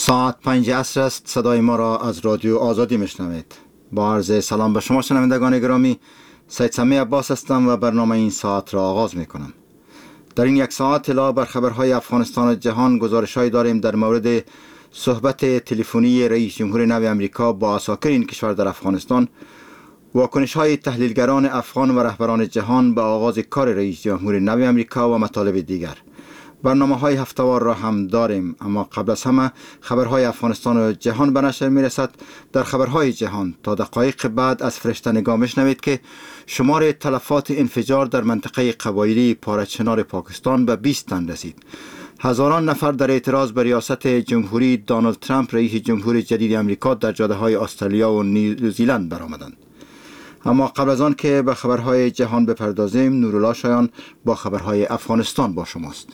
ساعت 5 عصر است. صدای ما را از رادیو آزادی میشنوید. با عرض سلام به شما شنوندگان گرامی، سید سمی عباس هستم و برنامه این ساعت را آغاز میکنم. در این یک ساعت اطلاع بر خبرهای افغانستان و جهان، گزارش‌هایی داریم در مورد صحبت تلفنی رئیس جمهور نو امریکا با اساکر این کشور در افغانستان، واکنش‌های تحلیلگران افغان و رهبران جهان به آغاز کار رئیس جمهور نو امریکا و مطالب دیگر. برنامه‌های هفته‌وار را هم داریم، اما قبل از همه خبرهای افغانستان و جهان به نشر می‌رسد. در خبرهای جهان تا دقایق بعد از فرشته نگاه می‌شنوید که شمار تلفات انفجار در منطقه قبایلی پاره‌چنار پاکستان به 20 تن رسید. هزاران نفر در اعتراض به ریاست جمهوری دونالد ترامپ رئیس جمهور جدید امریکا در جاده‌های استرالیا و نیوزیلند برآمدند. اما قبل از آن که به خبرهای جهان بپردازیم، نورالله شایان با خبرهای افغانستان با شماست.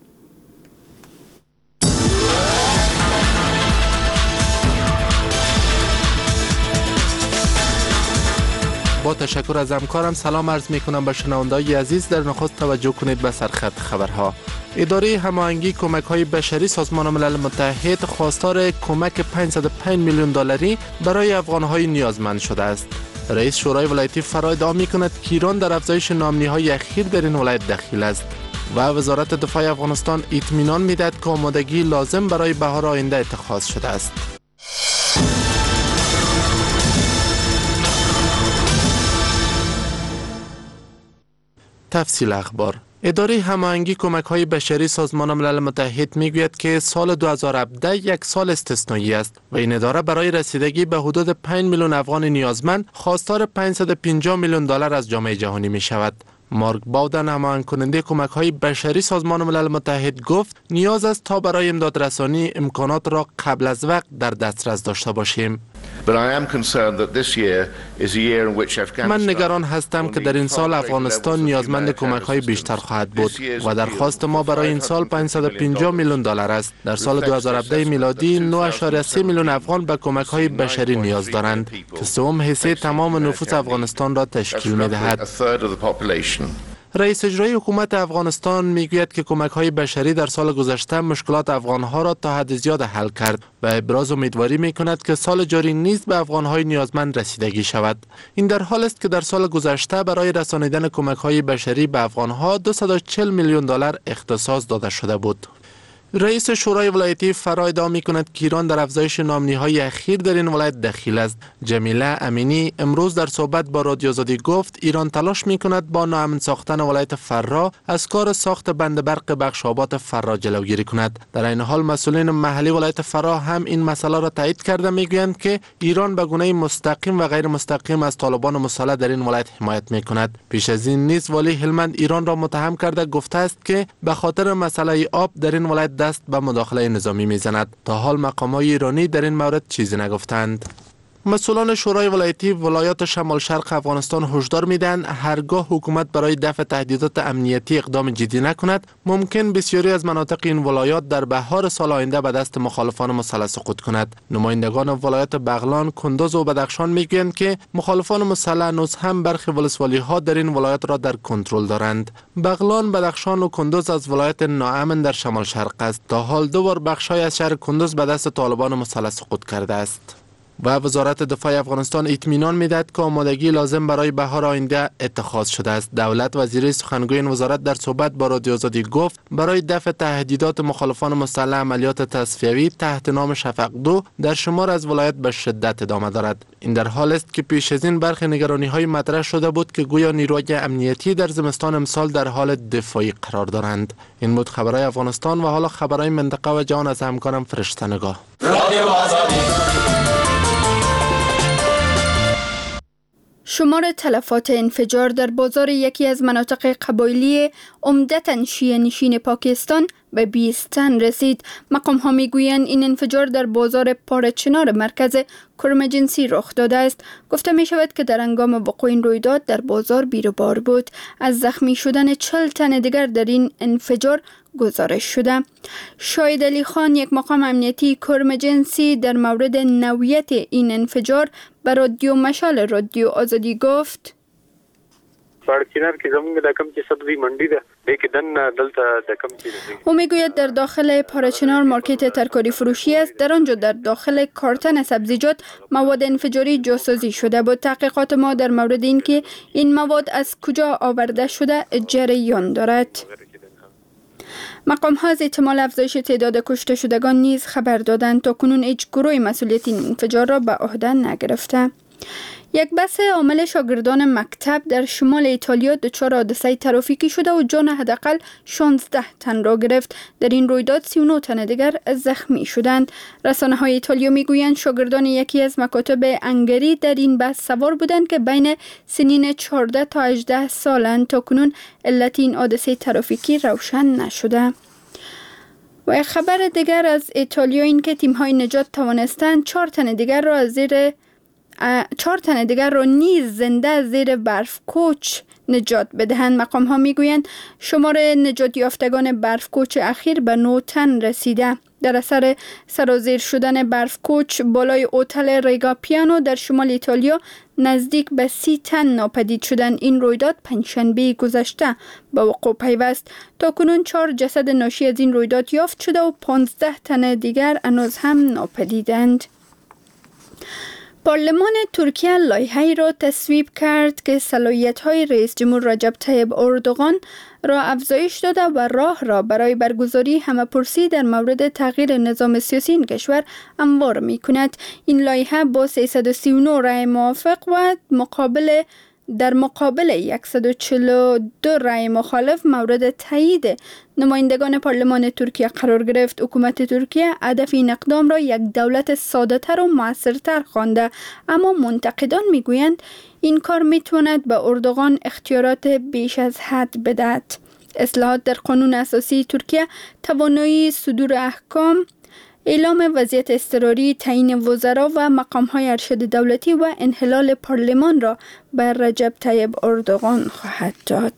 با تشکر از همکارم سلام عرض می کنم به شنوندگان عزیز. در نخست توجه کنید به سرخط خبرها. اداره هماهنگی کمک‌های بشری سازمان ملل متحد خواستار کمک 505 میلیون دلاری برای افغان‌های نیازمند شده است. رئیس شورای ولایتی فرا ادعا می‌کند که ایران در افزایش ناامنی‌های اخیر در این ولایت دخیل است و وزارت دفاع افغانستان اطمینان می‌دهد که آمادگی لازم برای بهار آینده اتخاذ شده است. تفصیل اخبار. اداره هماهنگی کمک‌های بشری سازمان ملل متحد میگوید که سال 2017 یک سال استثنایی است و این اداره برای رسیدگی به حدود 5 میلیون افغان نیازمند خواستار 550 میلیون دلار از جامعه جهانی می شود. مارک باودن، هماهنگ کننده کمک‌های بشری سازمان ملل متحد، گفت نیاز است تا برای امدادرسانی امکانات را قبل از وقت در دسترس داشته باشیم. من نگران هستم که در این سال افغانستان نیازمند کمک‌های بیشتر خواهد بود و درخواست ما برای این سال 550 میلیون دلار است. در سال 2017 میلادی 9.3 میلیون افغان به کمک‌های بشری نیاز دارند که سوم حصه تمام نفوس افغانستان را تشکیل می‌دهد. رئیس اجرایی حکومت افغانستان میگوید که کمک‌های بشری در سال گذشته مشکلات افغان‌ها را تا حد زیاد حل کرد و ابراز امیدواری می‌کند که سال جاری نیز به افغان‌های نیازمند رسیدگی شود. این در حال است که در سال گذشته برای رسانیدن کمک‌های بشری به افغان‌ها 240 میلیون دلار اختصاص داده شده بود. رئیس شورای ولایتی فرا ادعا می‌کند که ایران در افزایش ناامنی‌های اخیر در این ولایت دخیل است. جمیله امینی امروز در صحبت با رادیو آزادی گفت ایران تلاش می‌کند با ناامن ساختن ولایت فرا از کار ساخت بند برق بخش آباد فرا جلوگیری کند. در این حال مسئولین محلی ولایت فرا هم این مسئله را تایید کرده می‌گویند که ایران به گونه مستقیم و غیر مستقیم از طالبان مسلح در این ولایت حمایت می‌کند. پیش از این نیز والی هلمند ایران را متهم کرده گفته است که به خاطر مسئله آب در این ولایت دست به مداخله نظامی میزند. تا حال مقامات ایرانی در این مورد چیزی نگفتند. مسئولان شورای ولایتی ولایات شمال شرق افغانستان هشدار میدهند هرگاه حکومت برای دفع تهدیدات امنیتی اقدام جدی نکند، ممکن بسیاری از مناطق این ولایات در بهار سال آینده به دست مخالفان مسلح سقوط کند. نمایندگان ولایات بغلان، کندوز و بدخشان میگویند که مخالفان مسلح هنوز هم برخی ولسوالی‌ها در این ولایات را در کنترل دارند. بغلان، بدخشان و کندوز از ولایت ناامن در شمال شرق است. تا حال 2 بار بخش‌های از شهر کندوز به دست طالبان مسلح سقوط کرده است. و وزارت دفاع افغانستان اطمینان میدهد که آمادگی لازم برای بهار آینده اتخاذ شده است. دولت وزیر سخنگوی این وزارت در صحبت با رادیو آزادی گفت برای دفع تهدیدات مخالفان مسلح عملیات تصفیوی تحت نام شفق 2 در شمار از ولایت به شدت ادامه دارد. این در حال است که پیش از این برخی نگرانی‌های مطرح شده بود که گویا نیروهای امنیتی در زمستان امسال در حال دفاعی قرار دارند. این بود خبرهای افغانستان و حالا خبرهای منطقه و جهان از همکارم فرشته نگاه. رادیو آزادی. شمار تلفات انفجار در بازار یکی از مناطق قبایلی عمدتاً شیعه نشین پاکستان به 20 تن رسید. مقام ها می گویند این انفجار در بازار پاره‌چنار مرکز کرمجنسی رخ داده است. گفته می شود که در هنگام وقوع این رویداد در بازار بیر و بار بود. از زخمی شدن 40 تن دیگر در این انفجار گزارش شده. شاهد علی خان، یک مقام امنیتی کرمجنسی، در مورد نوعیت این انفجار به رادیو مشال رادیو آزادی گفت: پارچینر کې زموږ د کم چې سبزی منډي ده د کې دن دلته د کم چې او میگوید در داخل پارچینار مارکت ترکاری فروشی است. در آنجا در داخل کارتن سبزیجات مواد انفجاری جاسازی شده بود. تحقیقات ما در مورد این که این مواد از کجا آورده شده جریان دارد. مقام ها از احتمال افزایش تعداد کشته شدگان نیز خبر دادند. تا کنون هیچ گروهی مسئولیت این انفجار را به عهده نگرفته. یک بس عامل شاگردان مکتب در شمال ایتالیا دچار حادثه ترافیکی شده و جان حداقل 16 تن را گرفت. در این رویداد 39 تن دیگر زخمی شدند. رسانه های ایتالیا میگویند شاگردان یکی از مکاتب انگری در این بس سوار بودند که بین سنین 14 تا 18 سالند. تا کنون علت این حادثه ترافیکی روشن نشده. و یک خبر دیگر از ایتالیا این که تیم های نجات توانستند 4 تن دیگر را نیز زنده زیر برف کوچ نجات بدهند. مقام ها میگویند شمار نجات یافتگان برف کوچ اخیر به 9 تن رسیده. در اثر سرازیر شدن برف کوچ بالای هتل ریگا پیانو در شمال ایتالیا نزدیک به 30 تن ناپدید شدند. این رویداد پنجشنبه گذشته به وقوع پیوست. تا کنون 4 جسد ناشی از این رویداد یافت شده و 15 تن دیگر هنوز هم ناپدیدند. پارلمان ترکیه لایحه‌ای را تصویب کرد که صلاحیت‌های رئیس جمهور رجب طیب اردوغان را افزایش داده و راه را برای برگزاری همه‌پرسی در مورد تغییر نظام سیاسی این کشور هموار می‌کند. این لایحه با 339 رأی موافق و در مقابل 142 رأی مخالف مورد تایید نمایندگان پارلمان ترکیه قرار گرفت. حکومت ترکیه هدف این اقدام را یک دولت ساده‌تر و موثرتر خوانده، اما منتقدان میگویند این کار میتواند به اردوغان اختیارات بیش از حد بدهد. اصلاحات در قانون اساسی ترکیه توانایی صدور احکام، اعلام وضعیت اضطراری، تعیین وزرا و مقام‌های ارشد دولتی و انحلال پارلمان را بر رجب طیب اردوغان خواهد داد.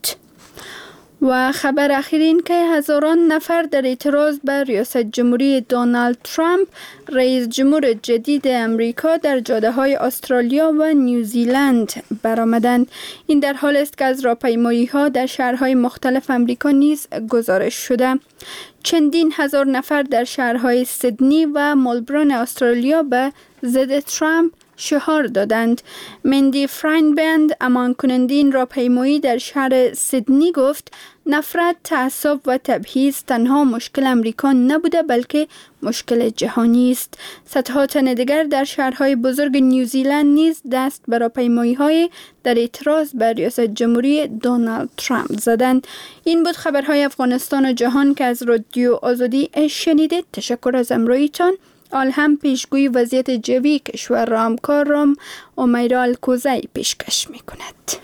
و خبر اخیر این که هزاران نفر در اعتراض بر ریاست جمهوری دونالد ترامپ رئیس جمهور جدید امریکا در جاده‌های استرالیا و نیوزیلند برآمدند. این در حال است که از راهپیمایی‌ها در شهرهای مختلف امریکا نیز گزارش شده. چندین هزار نفر در شهرهای سیدنی و ملبورن استرالیا به ضد ترامپ شعار دادند. مندی فرینبند امان کننده این راهپیمایی در شهر سیدنی گفت نفرت، تعصب و تبعیض تنها مشکل امریکا نبوده بلکه مشکل جهانی است. صدها تن دیگر در شهرهای بزرگ نیوزیلند نیز دست به راهپیمایی‌های در اعتراض بر ریاست جمهوری دونالد ترامپ زدند. این بود خبرهای افغانستان و جهان که از رادیو آزادی شنیدید. تشکر از همراهیتان. آل هم پیشگویی وضعیت جوی کشور را همکارم امیرا الکوزی پیشکش می کند.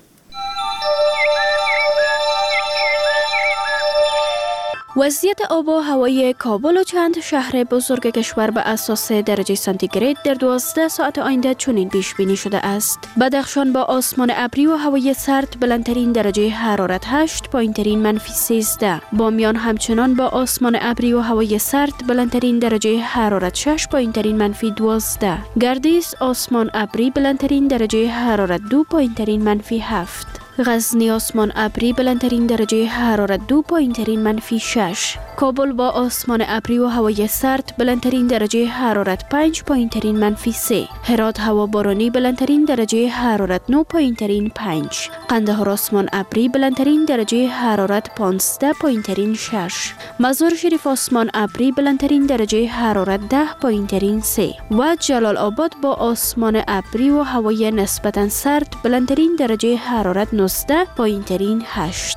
وضعیت آب و هوای کابل و چند شهر بزرگ کشور به اساس درجه سانتیگراد در 12 ساعت آینده چنین پیش بینی شده است. بدخشان با آسمان ابری و هوای سرد بلندترین درجه حرارت 8، پایینترین منفی 13. بامیان همچنان با آسمان ابری و هوای سرد بلندترین درجه حرارت 6، پایینترین منفی 12. گردیس آسمان ابری بلندترین درجه حرارت 2، پایینترین منفی 7. غزنی آسمان ابری بلندترین درجه حرارت 2، پایینترین منفی 6. کابل با آسمان ابری و هوای سرد بلندترین درجه حرارت 5، پایینترین منفی 3. هرات هوا بارانی بلندترین درجه حرارت 9، پایینترین 5. قندهار آسمان ابری بلندترین درجه حرارت 15، پایینترین 6. مزار شریف آسمان ابری بلندترین درجه حرارت 10، پایینترین 3. و جلال آباد با آسمان ابری و هوای نسبتا سرد بلندترین درجه حرارت 19، پایینترین 8.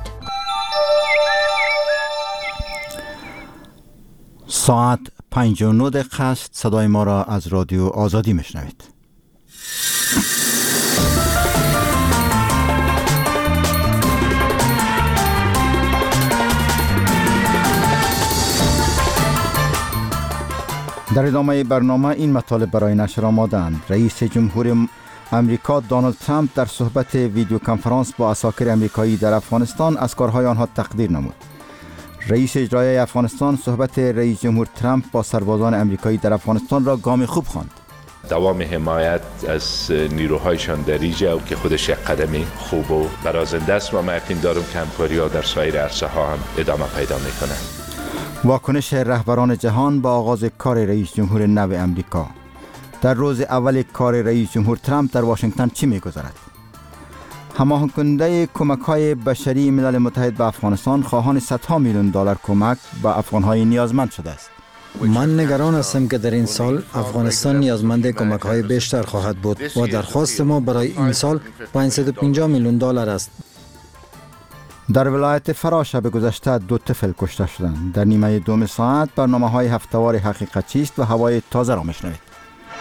ساعت 59 دقیقه است. صدای ما را از رادیو آزادی میشنوید. در ادامه برنامه این مطالب برای نشر آماده‌اند. رئیس جمهور امریکا دونالد ترامپ در صحبت ویدیو کنفرانس با عساکر امریکایی در افغانستان از کارهای آنها تقدیر نمود. رئیس اجرایی افغانستان صحبت رئیس جمهور ترامپ با سربازان امریکایی در افغانستان را گام خوب خواند. دوام حمایت از نیروهایشان در اینجا که خودش یک قدم خوب و برازنده است و من یقین دارم که همکاری‌ها در سایر عرصه‌ها هم ادامه پیدا می‌کنند. واکنش رهبران جهان با آغاز کار رئیس جمهور نو امریکا. در روز اول کار رئیس جمهور ترامپ در واشنگتن چی می‌گذرد؟ هماهنگ کننده کمک‌های بشری ملل متحد به افغانستان خواهان صدها میلیون دلار کمک به افغان‌های نیازمند شده است. من نگران هستم که در این سال افغانستان نیازمند کمک‌های بیشتر خواهد بود و درخواست ما برای این سال 550 میلیون دلار است. در ولایت فرا شب گذشته 2 طفل کشته شدند. در نیمه دوم ساعت برنامه‌های هفته‌وار حقیقت چیست و هوای تازه را میشنوید.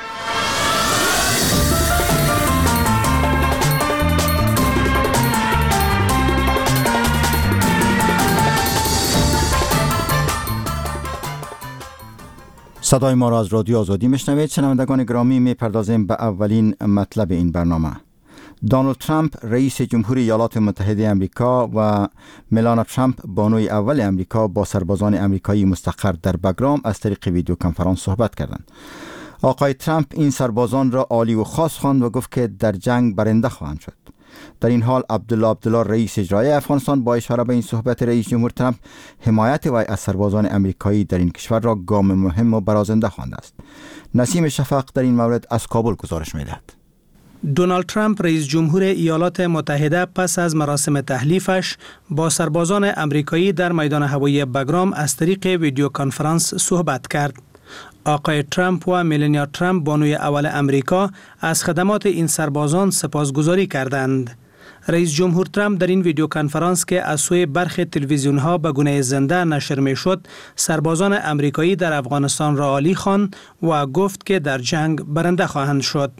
صدای ما را از رادیو آزادی میشنوید. شنوندگان گرامی، میپردازیم به اولین مطلب این برنامه. دونالد ترامپ رئیس جمهوری ایالات متحده امریکا و ملانا ترامپ بانوی اول امریکا با سربازان امریکایی مستقر در بگرام از طریق ویدیو کنفرانس صحبت کردند. آقای ترامپ این سربازان را عالی و خاص خواند و گفت که در جنگ برنده خواهند شد. در این حال عبدالله رئیس اجرایی افغانستان با اشاره به این صحبت رئیس جمهور ترامپ حمایت وی از سربازان امریکایی در این کشور را گام مهم و برازنده خوانده است. نسیم شفق در این مورد از کابل گزارش می‌دهد. دونالد ترامپ رئیس جمهور ایالات متحده پس از مراسم تحلیفش با سربازان امریکایی در میدان هوایی بگرام از طریق ویدیو کنفرانس صحبت کرد. آقای ترامپ و ملانیا ترامپ بانوی اول امریکا از خدمات این سربازان سپاسگزاری کردند. رئیس جمهور ترامپ در این ویدیو کنفرانس که از سوی برخی تلویزیون‌ها به گونه زنده نشر می‌شد، سربازان امریکایی در افغانستان را عالی خواند و گفت که در جنگ برنده خواهند شد.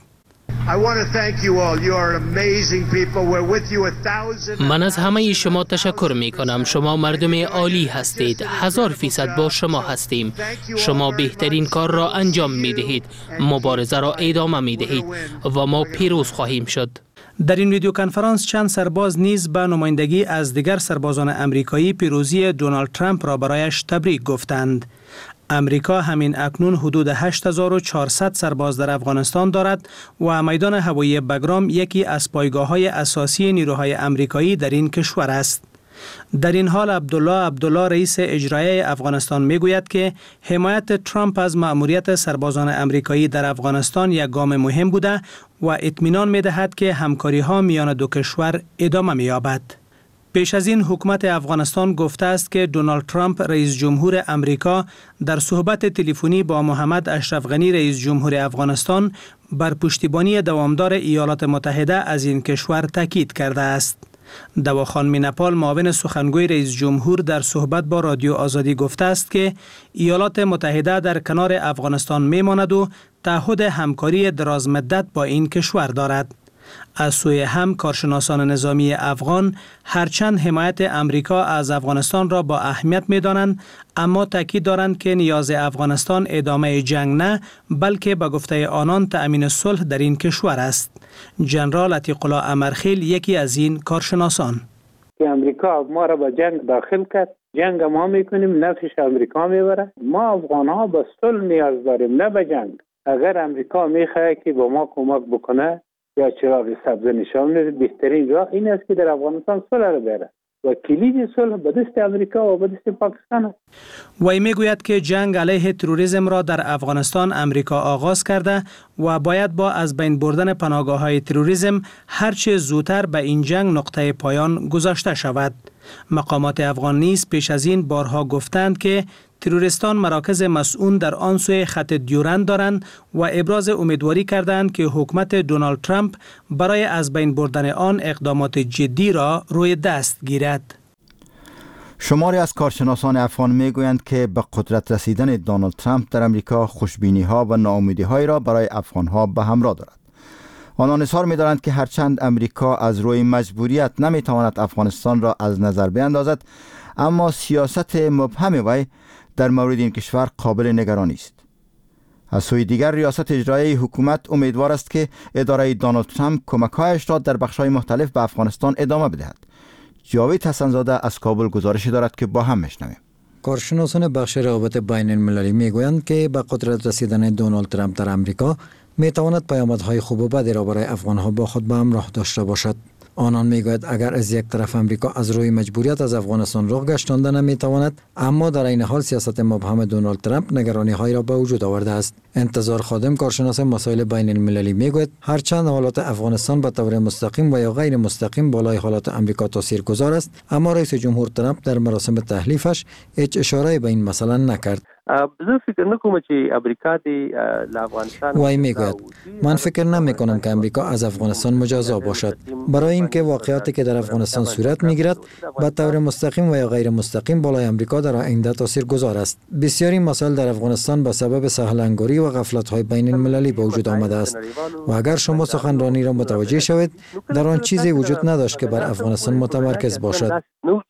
من از همه شما تشکر می کنم. شما مردم عالی هستید. 1000% با شما هستیم. شما بهترین کار را انجام می دهید. مبارزه را ادامه می دهید و ما پیروز خواهیم شد. در این ویدیو کنفرانس چند سرباز نیز به نمایندگی از دیگر سربازان امریکایی پیروزی دونالد ترامپ را برایش تبریک گفتند. امریکا همین اکنون حدود 8400 سرباز در افغانستان دارد و میدان هوایی بگرام یکی از پایگاه‌های اساسی نیروهای امریکایی در این کشور است. در این حال عبدالله رئیس اجرایی افغانستان میگوید که حمایت ترامپ از مأموریت سربازان امریکایی در افغانستان یک گام مهم بوده و اطمینان می‌دهد که همکاری‌ها میان دو کشور ادامه می‌یابد. پیش از این حکومت افغانستان گفته است که دونالد ترامپ رئیس جمهور امریکا در صحبت تلفنی با محمد اشرف غنی رئیس جمهور افغانستان بر پشتیبانی دوامدار ایالات متحده از این کشور تاکید کرده است. دواخان مینپال معاون سخنگوی رئیس جمهور در صحبت با رادیو آزادی گفته است که ایالات متحده در کنار افغانستان میماند و تعهد همکاری درازمدت با این کشور دارد. از سوی هم کارشناسان نظامی افغان هرچند حمایت امریکا از افغانستان را با اهمیت می دانند، اما تاکید دارند که نیاز افغانستان ادامه جنگ نه، بلکه به گفته آنان تأمین صلح در این کشور است. جنرال عتیق الله امرخیل یکی از این کارشناسان. امریکا ما را به جنگ داخل کرد، جنگ ما میکنیم، نفسش امریکا میبره. ما افغان ها به صلح نیاز داریم، نه به جنگ. اگر امریکا میخواد که با ما کمک بکنه یا چراغ سبز نشان بده، بهترین راه این است که در افغانستان صلح را بیاره و کلید صلح به دست امریکا و به دست پاکستان است. وی میگوید که جنگ علیه تروریسم را در افغانستان امریکا آغاز کرده و باید با از بین بردن پناهگاه‌های تروریسم هرچه زودتر به این جنگ نقطه پایان گذاشته شود. مقامات افغان نیز پیش از این بارها گفتند که تروریستان مراکز مسئول در آن سوی خط دیورند دارند و ابراز امیدواری کردند که حکومت دونالد ترامپ برای از بین بردن آن اقدامات جدی را روی دست گیرد. شماری از کارشناسان افغان میگویند که به قدرت رسیدن دونالد ترامپ در امریکا خوشبینی‌ها و ناامیدی‌هایی را برای افغان‌ها به همراه دارد. آنان اظهار می‌دارند که هرچند امریکا از روی مجبوریت نمی‌تواند افغانستان را از نظر بیندازد، اما سیاست مبهم وی در مورد این کشور قابل نگرانی است. از سوی دیگر ریاست اجرایی حکومت امیدوار است که اداره دونالد ترامپ کمک‌هایش را در بخش‌های مختلف به افغانستان ادامه بدهد. جاوید حسن‌زاده از کابل گزارشی دارد که با هم میشنویم. کارشناسان بخش روابط بین المللی میگویند که به قدرت رسیدن دونالد ترامپ در امریکا میتواند پیامدهای خوب و بدی را برای افغانها با خود به همراه داشته باشد. آنان میگوید اگر از یک طرف امریکا از روی مجبوریت از افغانستان راه گشتانده نمیتواند، اما در این حال سیاست مبهم دونالد ترامپ نگرانی های را به وجود آورده است. انتظار خادم، کارشناس مسائل بین المللی، میگوید هرچند حالات افغانستان به طور مستقیم و یا غیر مستقیم بالای حالات امریکا تاثیرگذار است، اما رئیس جمهور ترامپ در مراسم تحلیفش هیچ اشاره به این مسئله نکرد. زه فکر نکوم چې امریکا دی افغانستان وای میگوید من فکر نمی کنم که امریکا از افغانستان مجازا باشد، برای اینکه واقعاتی که در افغانستان صورت میگیرد به طور مستقیم و یا غیر مستقیم بالای امریکا در آینده تاثیرگذار است. بسیاری مسائل در افغانستان به سبب سهلانگاری و غفلت‌های بین المللی به وجود آمده است و اگر شما سخنرانی را متوجه شوید، در آن چیزی وجود نداشت که بر افغانستان متمرکز باشد.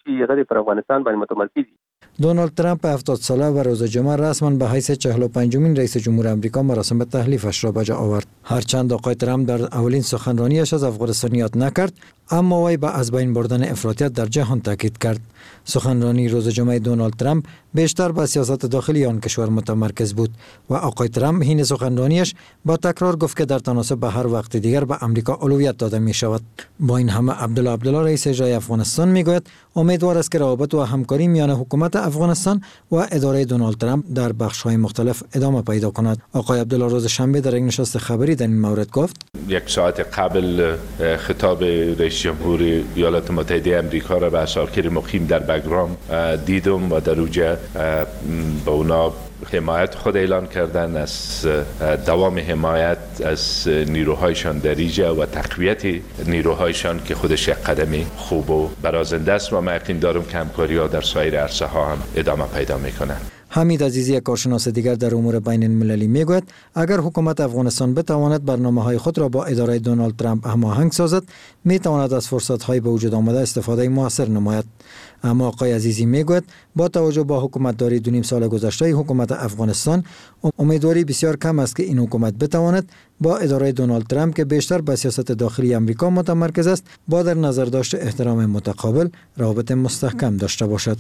دونالد ترامپ 70 ساله و روز جمعه رسما به حیث 45مین رئیس جمهور آمریکا مراسم تحلیفش را به جا آورد. هرچند آقای ترامپ در اولین سخنرانیش از افغانستان یاد نکرد، اما وی به از بین بردن افراطیت در جهان تاکید کرد. سخنرانی روز جمعه دونالد ترامپ بیشتر به سیاست داخلی آن کشور متمرکز بود و آقای ترامپ حین سخنرانیش با تکرار گفت که در تناسب به هر وقت دیگر به امریکا اولویت داده می شود. با این همه عبدالله رئیس اجرایی افغانستان میگوید امیدوار است که روابط و همکاری میان حکومت افغانستان و اداره دونالد ترامپ در بخش‌های مختلف ادامه پیدا کند. آقای عبدالله روز شنبه در یک نشست خبری در این مورد گفت: یک ساعت قبل خطاب رئیس جمهور ایالات متحده آمریکا را به اساکیر مقیم در بگرام دیدم و در اوجه به اونا حمایت خود اعلان کردن از دوام حمایت از نیروهایشان در ایجه و تقویت نیروهایشان که خودش یک قدم خوب و برازنده است و من یقین دارم که همکاری‌ها در سایر عرصه ها هم ادامه پیدا میکنند. حمید عزیزی، کارشناس دیگر در امور بین المللی، میگوید اگر حکومت افغانستان بتواند برنامه‌های خود را با اداره دونالد ترامپ هماهنگ سازد، میتواند از فرصت‌های به وجود آمده استفاده موثر نماید. اما آقای عزیزی میگوید با توجه به حکومتداری 2.5 سال گذشته حکومت افغانستان، امیدواری بسیار کم است که این حکومت بتواند با اداره دونالد ترامپ که بیشتر به سیاست داخلی آمریکا متمرکز است، با در نظر داشت احترام متقابل روابط مستحکم داشته باشد.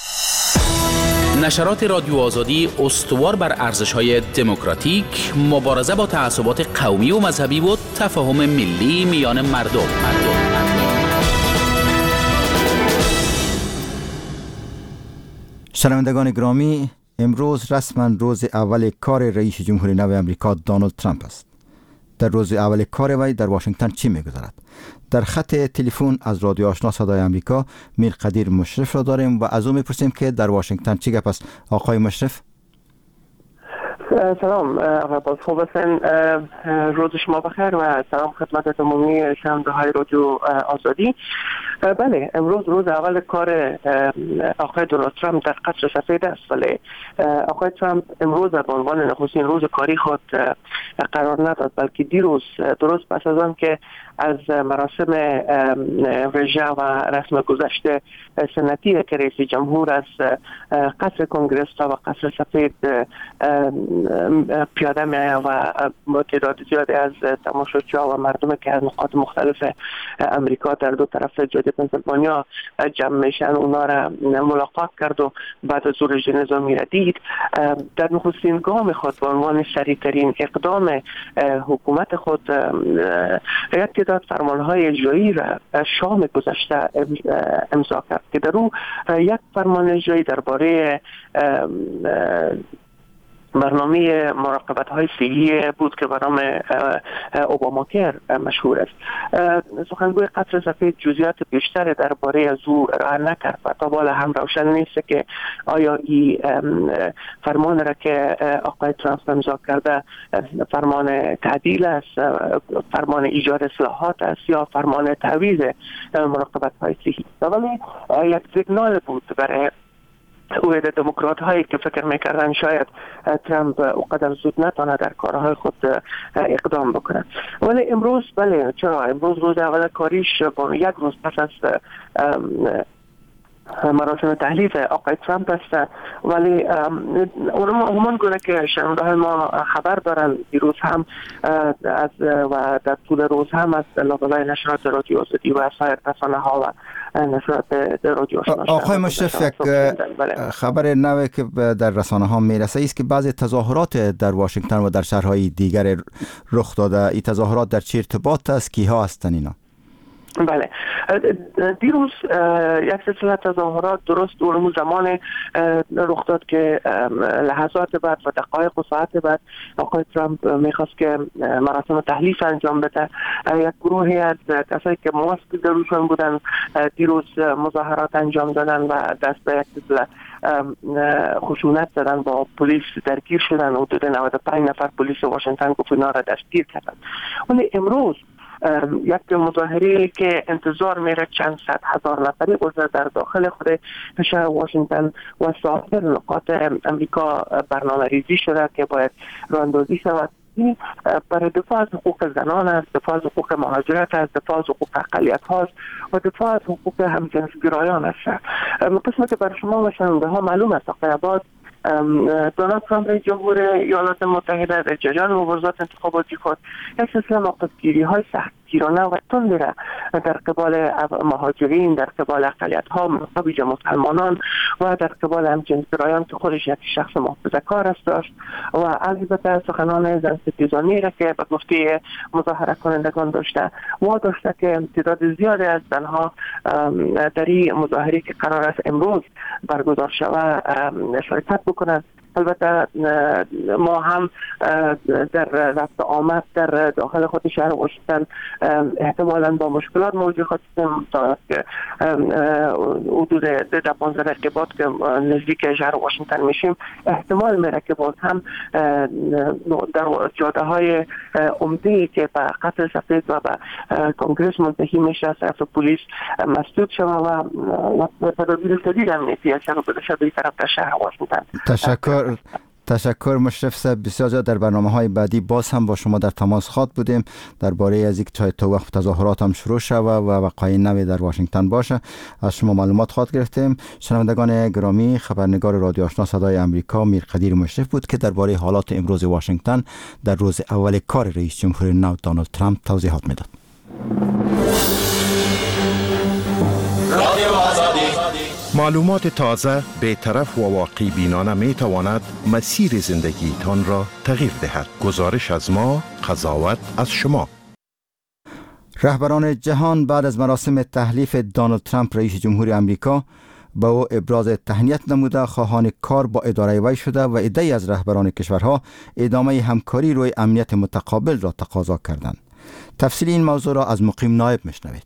نشرات رادیو آزادی استوار بر ارزش‌های دموکراتیک، مبارزه با تعصبات قومی و مذهبی و تفاهم ملی میان مردم. شنوندگان گرامی، امروز رسما روز اول کار رئیس جمهور نو آمریکا دونالد ترامپ است. در روز اول کار وی در واشنگتن چی می‌گذرد؟ در خط تلفن از رادیو آشنا صدای آمریکا میر قدیر مشرف را داریم و از او می‌پرسیم که در واشنگتن چی گپ است. آقای مشرف، سلام آقای خوب هستین. روز شما بخیر و سلام خدمت تمامی شنونده های رادیو آزادی. بله، امروز روز اول کار آقای دونالد ترامپ در قصر سفید است، ولی آقای ترامپ امروز به عنوان نخستین روز کاری خود قرار نداد، بلکه دیروز درست پس از آن که از مراسم رژه و رسم گذشته سنتی که رئیس جمهور از قصر کنگره تا و قصر سفید پیاده می‌آید و تعداد زیادی از تماشاچی‌ها و مردم که از نقاط مختلف امریکا در دو طرف جاده پنسیلوانیا جمع میشن، اونا را ملاقات کرد و بعد از رژه نظامی را دید. در نخستین گام خود به عنوان سریع‌ترین اقدام حکومت خود یک تعداد فرمان‌های اجرایی را شام گذشته امضا کرد که در او یک فرمان اجرایی درباره برنامه مراقبت‌های صحی بود که به نام اوباماکر مشهور است. سخنگوی قصر سفید جزئیات بیشتر درباره از او ارائه نکرد و تا بالا هم روشن نیست که آیا این فرمان را که آقای ترامپ امضا کرده فرمان تعدیل است، فرمان ایجاد اصلاحات است یا فرمان تعویض مراقبت‌های صحی. ولی یک سیگنال بود برای اوید دموکرات هایی که فکر میکردن شاید ترامپ اونقدر زود نتونه در کارهای خود اقدام بکنه. ولی امروز بله، چرا امروز روز اول کاریش با یک روز پس از مراسم تحلیف آقای ترامپ است، ولی همان گونه که شنونده ما خبر دارن دیروز هم و در طول روز هم از لابلای نشرات رادیو آزادی و سایر رسانه ها و نشریات رادیو آشنا. آقای مشرف، یک خبر نوی که در رسانه ها میرسه است که بعضی تظاهرات در واشنگتن و در شهرهای دیگر رخ داده. این تظاهرات در چه ارتباط است؟ کیها هستند اینا؟ بله، دیروز یک سلسله تظاهرات درست اون زمان رخ داد که لحظات بعد و دقایق و ساعت بعد آقای ترامپ میخواست که مراسم تحلیف انجام بده. یک گروهی از کسایی که ماسک دروشون بودن دیروز مظاهرات انجام دادن و دست به یک سلسله خشونت زدن، با پلیس درگیر شدن. حدود 95 نفر پلیس واشنگتن گفت اینا را دستگیر کردن. ولی امروز یک مظاهره که انتظار میره چند صد هزار نفری باشه در داخل خود شهر واشنگتن و سایر نقاط امریکا برنامه ریزی شده که باید راهاندازی شود. برای دفاع از حقوق زنان است، دفاع از حقوق مهاجرت است، دفاع از حقوق اقلیت هاست و دفاع از حقوق همجنسگرایان است. قسمت برای شما و شنونده ها معلوم است آقای عباد، دونالد ترامپ رئیس جمهور ایالات متحده در جریان مبارزات انتخاباتی خود یک سلسله موقف‌گیری های سختگیرانه و تند را در قبال مهاجرین، در قبال اقلیت ها، مذهبی مسلمانان و در قبال همجنسگرایان که خودش یک شخص محافظه‌کار است داشت و البته سخنان زن‌ستیزانی را که به گفته مظاهره کنندگان داشته و داشته که تعداد زیادی از زنها در این مظاهره که قرار است امروز برگزار شود شرکت بکنند. البته ما هم در رفت آمد در داخل خود شهر واشنگتن احتمالاً با مشکلات مواجه هستیم تا که حدود 15 دقیقه بعد که نزدیک شهر واشنگتن میشیم احتمال میره که باز هم در جاده های عمده که به قصر سفید و به کنگرس منتهی میشه از طرف پلیس مسدود شده و تدابیر شدید امنیتی شروع شده به طرف در شهر واشنگتن. تشکر مشرف صاحب، بسیار زیاد. در برنامه‌های بعدی باز هم با شما در تماس خواهد بودیم درباره از اینکه تا وقت تظاهرات هم شروع شود و وقایع نوی در واشنگتن باشه از شما معلومات خواهد گرفتیم. شنوندگان گرامی، خبرنگار رادیو آشنا صدای امریکا میرقدیر مشرف بود که درباره حالات امروز واشنگتن در روز اول کار رئیس جمهور نو دونالد ترامپ توضیحات میداد. معلومات تازه، بی‌طرف و واقعی بینانه می تواند مسیر زندگی تان را تغییر دهد. گزارش از ما، قضاوت از شما. رهبران جهان بعد از مراسم تحلیف دونالد ترامپ رئیس جمهور آمریکا با او ابراز تهنیت نموده، خواهان کار با اداره وی شده و عده‌ای از رهبران کشورها ادامه همکاری روی امنیت متقابل را تقاضا کردند. تفصیل این موضوع را از مقیم نایب میشنوید.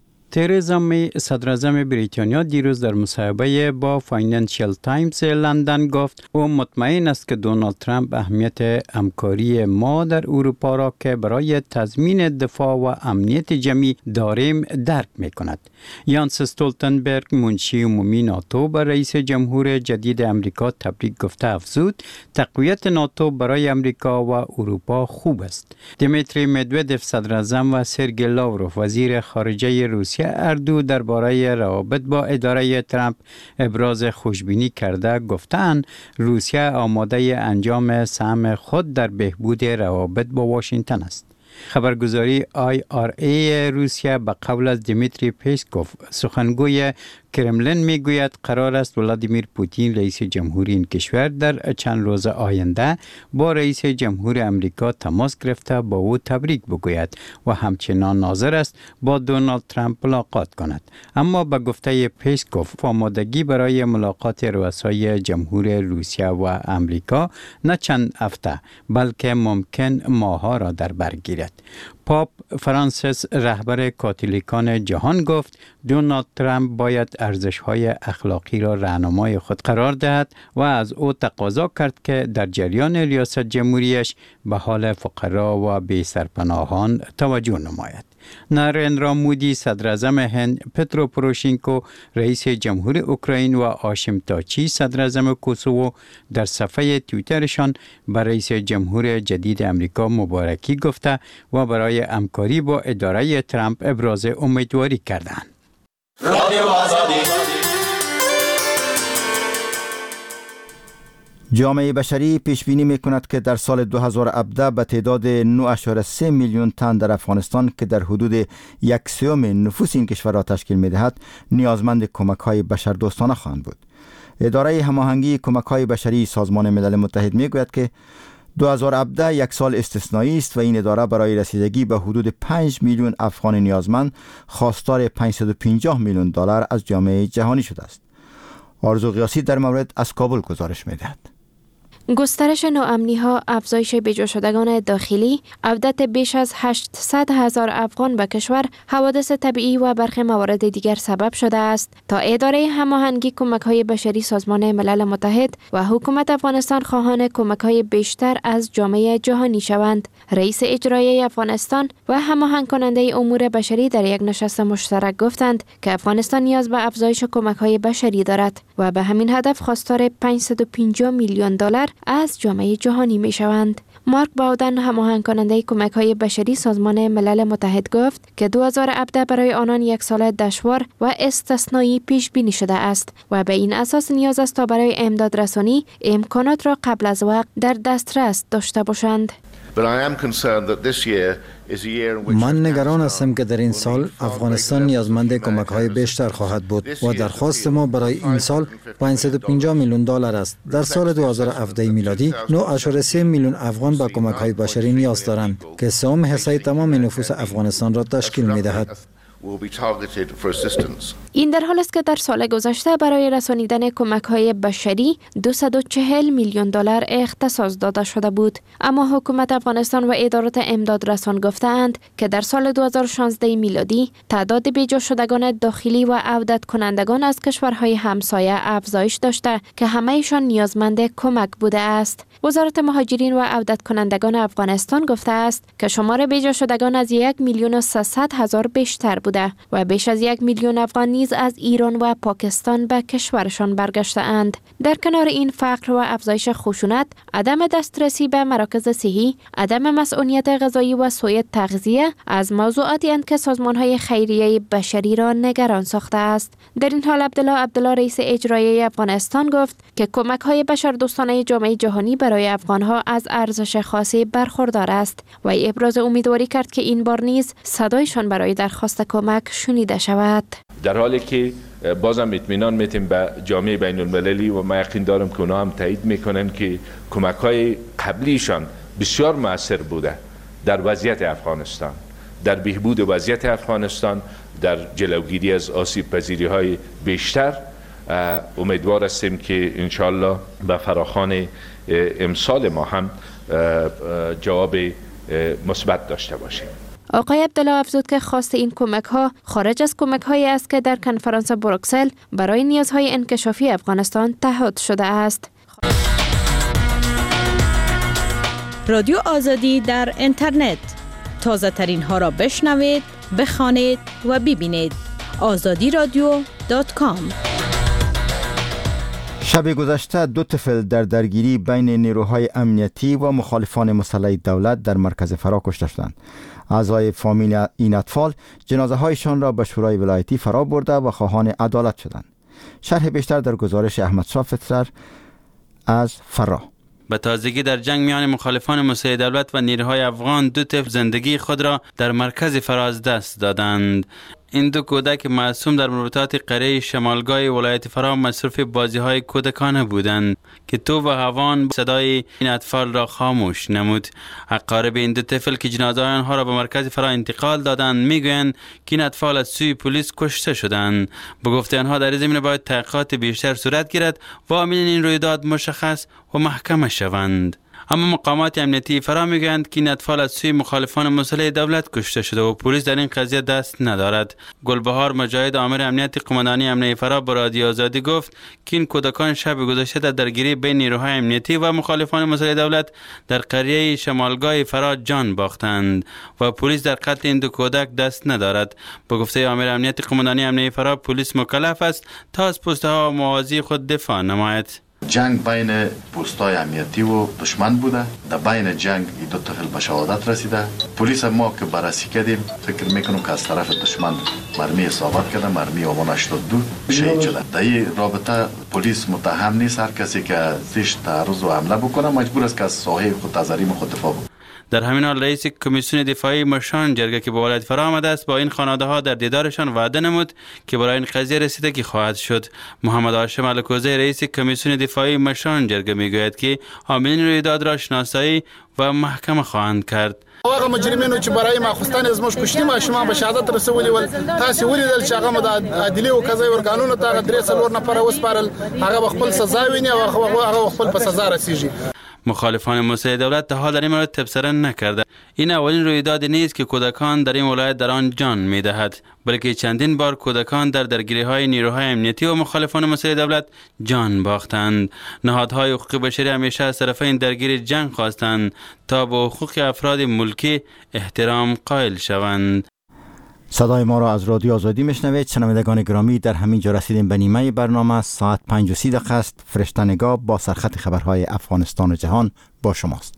ترزا می صدراعظم بریتانیا دیروز در مصاحبه با فاینانشل تایمز لندن گفت او مطمئن است که دونالد ترامپ اهمیت همکاری ما در اروپا را که برای تضمین دفاع و امنیت جمعی داریم درک می کند. یانس استولتنبرگ منشی عمومی ناتو به رئیس جمهور جدید امریکا تبریک گفته افزود تقویت ناتو برای امریکا و اروپا خوب است. دیمیتری مدودف صدراعظم و سرگئی لاوروف وزیر خارجه روسیه اردو درباره روابط با اداره ترامپ ابراز خوشبینی کرده گفتند روسیه آماده انجام سهم خود در بهبود روابط با واشنگتن است. خبرگزاری IRA روسیه به قول از دیمیتری پیسکوف سخنگوی کرملین میگوید قرار است ولادیمیر پوتین رئیس جمهور این کشور در چند روز آینده با رئیس جمهور امریکا تماس گرفته با او تبریک بگوید و همچنان ناظر است با دونالد ترامپ ملاقات کند. اما به گفته پیسکوف آمادگی برای ملاقات رؤسای جمهور روسیه و امریکا نه چند هفته بلکه ممکن ماه‌ها را در بر گیرد. پاپ فرانسیس رهبر کاتولیکان جهان گفت دونالد ترامپ باید ارزش‌های اخلاقی را راهنمای خود قرار دهد و از او تقاضا کرد که در جریان ریاست جمهوریش به حال فقرا و بی سرپناهان توجه نماید. نارندرا مودی صدراعظم هند، پترو پروشینکو رئیس جمهور اوکراین و آشیم تاچی صدراعظم کوسوو در صفحه توییترشان به رئیس جمهور جدید امریکا مبارکی گفته و برای همکاری با اداره ترامپ ابراز امیدواری کردند. جامعه بشری پیش بینی میکند که در سال 2017 به تعداد 9.3 میلیون تن در افغانستان که در حدود 1/3 نفوس این کشور را تشکیل میدهد نیازمند کمک‌های بشردوستانه خواهند بود. اداره هماهنگی کمک‌های بشری سازمان ملل متحد میگوید که 2017 یک سال استثنایی است و این اداره برای رسیدگی به حدود 5 میلیون افغان نیازمند خواستار 550 میلیون دلار از جامعه جهانی شده است. آرزو قیاسی در مورد از کابل گزارش می‌دهد. گسترش ناامنی‌ها، افزایش بیجا شدگان داخلی، عودت بیش از 800,000 افغان به کشور، حوادث طبیعی و برخی موارد دیگر سبب شده است تا اداره هماهنگی کمک‌های بشری سازمان ملل متحد و حکومت افغانستان خواهان کمک‌های بیشتر از جامعه جهانی شوند. رئیس اجرایی افغانستان و هماهنگ کننده امور بشری در یک نشست مشترک گفتند که افغانستان نیاز به افزایش کمک‌های بشری دارد و به همین هدف خواستار 550 میلیون دلار از جامعه جهانی می شوند. مارک باودن، هماهنگ کننده کمک‌های بشری سازمان ملل متحد گفت که 2017 برای آنان یک سال دشوار و استثنایی پیش بینی شده است و به این اساس نیاز است تا برای امداد رسانی امکانات را قبل از وقت در دسترس داشته باشند. من نگران هستم که در این سال افغانستان نیازمند کمک‌های بیشتر خواهد بود و درخواست ما برای این سال 550 میلیون دلار است. در سال 2017 میلادی 9.3 میلیون افغان به کمک‌های بشری نیاز دارند که 3 حصه تمام نفوس افغانستان را تشکیل می‌دهد. این در حال است که در سال گذشته برای رسانیدن کمک‌های بشری 240 میلیون دلار اختصاص داده شده بود، اما حکومت افغانستان و ادارات امداد رسان گفتند که در سال 2016 میلادی تعداد بیجا شدگان داخلی و عودت کنندگان از کشورهای همسایه افزایش داشته که همه‌شان نیازمند کمک بوده است. وزارت مهاجرین و عودت کنندگان افغانستان گفته است که شمار بیجا شدگان از 1,300,000 بیشتر بوده و بیش از 1 میلیون افغان نیز از ایران و پاکستان به کشورشان برگشته اند. در کنار این فقر و افزایش خشونت، عدم دسترسی به مراکز صحی، عدم مسئولیت غذایی و سوء تغذیه از موضوعاتی اند که سازمان‌های خیریه بشری را نگران ساخته است. در این حال عبدالله رئیس اجرایی افغانستان گفت که کمک‌های بشردوستانه جامعه جهانی برای افغان‌ها از ارزش خاصی برخوردار است و ابراز امیدواری کرد که این بار نیز صدایشان برای درخواست کمک شنیده شود. در حالی که بازم اطمینان میتیم به جامعه بین المللی و من یقین دارم که اونا هم تایید میکنن که کمک‌های قبلیشان بسیار مؤثر بوده در وضعیت افغانستان، در بهبود وضعیت افغانستان، در جلوگیری از آسیب پذیری‌های بیشتر. امیدوار هستیم که انشالله به فراخوان امسال ما هم جواب مثبت داشته باشیم. آقای عبدالله افزود که خواست این کمک‌ها خارج از کمک‌هایی است که در کنفرانس بروکسل برای نیازهای انکشافی افغانستان تعهد شده است. رادیو آزادی در اینترنت، تازه ترین ها را بشنوید، بخوانید و ببینید. azadiradio.com. شب گذشته 2 طفل در درگیری بین نیروهای امنیتی و مخالفان مسلح دولت در مرکز فرا کشته شدند. اعضای فامیل این اطفال جنازه هایشان را به شورای ولایتی فرا برده و خواهان عدالت شدند. شرح بیشتر در گزارش احمد شاه فتر از فرا. به تازگی در جنگ میان مخالفان مسلح دولت و نیروهای افغان 2 طفل زندگی خود را در مرکز فرا از دست دادند. این 2 کودک معصوم در مربوطات قریه شمالگاه ولایت فرا مصروف بازی‌های کودکانه بودند که تو و هوان صدای این اطفال را خاموش نمود. اقارب این 2 طفل که جنازه آنها را به مرکز فرا انتقال دادند میگویند که این اطفال از سوی پلیس کشته شدند. به گفته آنها در زمینه باید تحقیقات بیشتر صورت گیرد و عاملین این رویداد مشخص و محکمه شوند. اما مقامات امنیتی فرا میگویند که این اطفال از سوی مخالفان مسلح دولت کشته شده و پلیس در این قضیه دست ندارد. گلبهار مجاهد آمر امنیت قماندانی امنیتی فرا به رادیو آزادی گفت که این کودکان شب گذشته در درگیری بین نیروهای امنیتی و مخالفان مسلح دولت در قریه شمالگاه فرا جان باختند و پلیس در قتل این 2 کودک دست ندارد. به گفته آمر امنیت قماندانی امنیتی فرا، پلیس مکلف است تا از پوسته‌ها موازی خود دفاع نماید. جنگ بین پستای امنیتی و دشمن بوده. در بین جنگ این دو طفل به شهادت رسیده. پلیس ما که بررسی کردیم فکر میکنم که از طرف دشمن مرمی اصابت کرده، مرمی آوان 82 شهید شده. در این رابطه پلیس متهم نیست. هر کسی که زیش تعرض و حمله بکنه مجبور است که از ساحه خود از حریم خود دفاع بکنه. در همین حال رئیس کمیسیون دفاعی مشان جرگه که به ولایت فرا آمده است با این خانواده ها در دیدارشان وعده نمود که برای این قضیه رسیدگی خواهد شد. محمد هاشم الکوزی رئیس کمیسیون دفاعی مشان جرگه میگوید که عاملین رویداد را شناسایی و محکمه خواهند کرد. هغه مجرمینو چې برای ماخستان زموږ کشتي ماشومان به شهادت رسولي ول تاسو ولیدل چې هغه د عدالي او قضایي ارګانونو ته درې څلور نفر وسپارل هغه خپل سزا ویني او هغه خپل په سزا رسیږي. مخالفان موسسه دولت تا حال در این مورد تبصره نکرده. این اولین رویداد نیست که کودکان در این ولایت در آن جان می‌دهد، بلکه چندین بار کودکان در درگیری‌های نیروهای امنیتی و مخالفان موسسه دولت جان باختند. نهادهای حقوق بشری همیشه از طرفین درگیری جنگ خواستند تا به حقوق افراد ملکی احترام قائل شوند. صدای ما را از رادیو آزادی میشنوید. شنوندگان گرامی، در همین جا رسیدیم به نیمه برنامه. ساعت 5:30 است. فرشته نگاه با سرخط خبرهای افغانستان و جهان با شماست.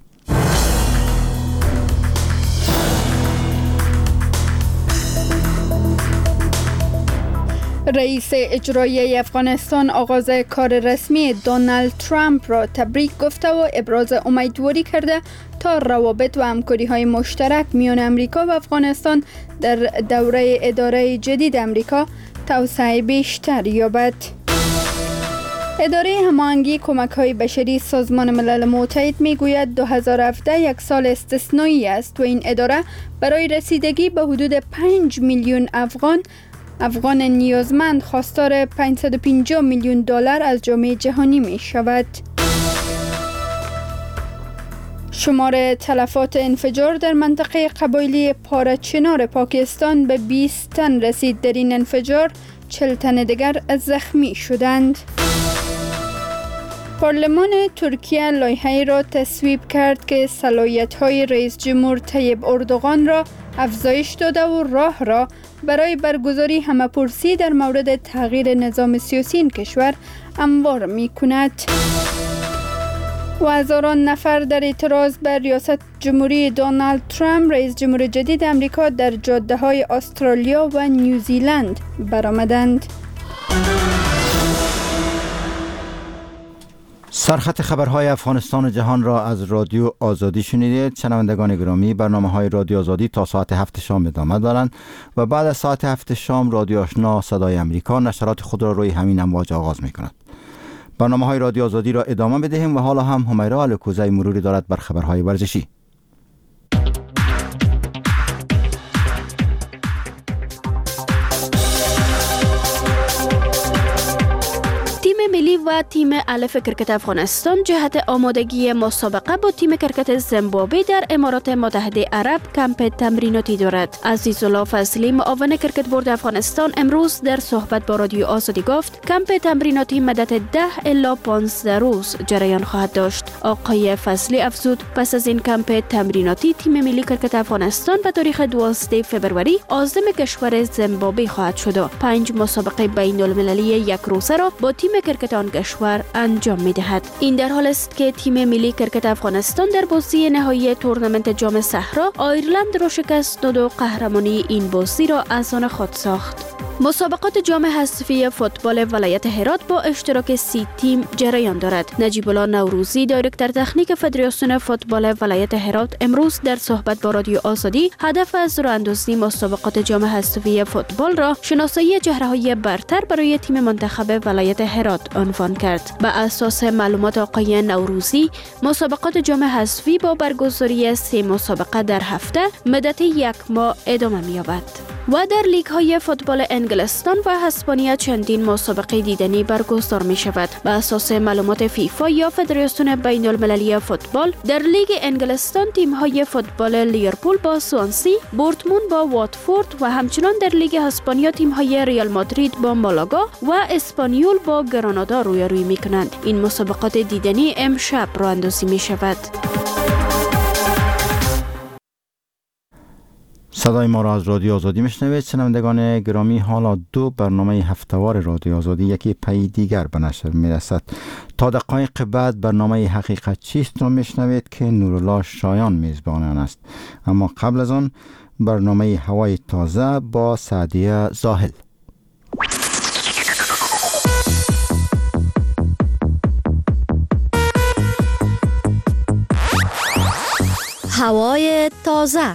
رئیس اجرایی افغانستان آغاز کار رسمی دونالد ترامپ را تبریک گفته و ابراز امیدواری کرده تا روابط و همکاری‌های مشترک میان امریکا و افغانستان در دوره اداره جدید امریکا توسعه بیشتر یابد. اداره هماهنگی کمک‌های بشری سازمان ملل متحد میگوید 2017 یک سال استثنایی است و این اداره برای رسیدگی به حدود 5 میلیون افغان نیازمند خواستار 550 میلیون دلار از جامعه جهانی می شود. شمار تلفات انفجار در منطقه قبایلی پارچنار پاکستان به 20 تن رسید. در این انفجار 40 تن دیگر زخمی شدند. پارلمان ترکیه لایحه‌ای را تصویب کرد که صلاحیت‌های رئیس جمهور طیب اردوغان را افزایش داده و راه را برای برگزاری همه‌پرسی در مورد تغییر نظام سیاسی این کشور هموار می‌کند. و هزاران نفر در اعتراض بر ریاست جمهوری دونالد ترامپ رئیس جمهور جدید امریکا در جاده‌های استرالیا و نیوزیلند برآمدند. سرخط خبرهای افغانستان و جهان را از رادیو آزادی شنیدید. شنوندگان گرامی، برنامه‌های رادیو آزادی تا ساعت 7 شام ادامه دارند و بعد از ساعت 7 شام رادیو آشنا صدای امریکا نشرات خود را روی همین امواج آغاز می‌کند. برنامه‌های رادیو آزادی را ادامه بدهیم و حالا هم همیرا الکوزی مروری دارد بر خبرهای ورزشی. ملی و تیم الف کرکت افغانستان جهت آمادگی مسابقه با تیم کرکت زیمبابوه در امارات متحده عرب کمپ تمریناتی دارد. عزیزالله فضلی معاون کرکت بورد افغانستان امروز در صحبت با رادیو آزادی گفت کمپ تمریناتی مدت 10 الی 15 روز جریان خواهد داشت. آقای فضلی افزود پس از این کمپ تمریناتی تیم ملی کرکت افغانستان به تاریخ 12 فوریه عازم کشور زیمبابوه خواهد شد و 5 مسابقه بین المللی یک روزه را با تیم کرکت آن کشور انجام می‌دهد. این در حال است که تیم ملی کرکت افغانستان در بازی نهایی تورنمنت جام صحرا آیرلند را شکست داد و قهرمانی این بازی را از آن خود ساخت. مسابقات جام حذفی فوتبال ولایت هرات با اشتراک 30 تیم جریان دارد. نجیب الله نوروزی دایرکتور تکنیک فدراسیون فوتبال ولایت هرات امروز در صحبت با رادیو آزادی هدف از راه‌اندازی مسابقات جام حذفی فوتبال را شناسایی چهره‌های برتر برای تیم منتخب ولایت هرات عنوان کرد. به اساس معلومات آقای نوروزی مسابقات جام حذفی با برگزاری 3 مسابقه در هفته مدت 1 ماه ادامه می‌یابد. و در لیگ های فوتبال انگلستان و اسپانیا چندین مسابقه دیدنی برگزار می شود. به اساس معلومات فیفا یا فدراسیون بین المللی فوتبال در لیگ انگلستان تیم های فوتبال لیورپول با سوانسی، بورتموند با واتفورد و همچنان در لیگ اسپانیا تیم های ریال مادرید با مالاگا و اسپانیول با گرانادا رویارویی می کنند. این مسابقات دیدنی امشب راه اندازی می شود. صدای ما را از رادیو آزادی میشنوید. شنوندگان گرامی، حالا دو برنامه هفتهوار رادیو آزادی یکی پی دیگر به نشر میرسد. تا دقایق بعد برنامه حقیقت چیست را میشنوید که نورالله شایان میزبان آن است. اما قبل از آن برنامه هوای تازه با سعدیه زاهل. هوای تازه.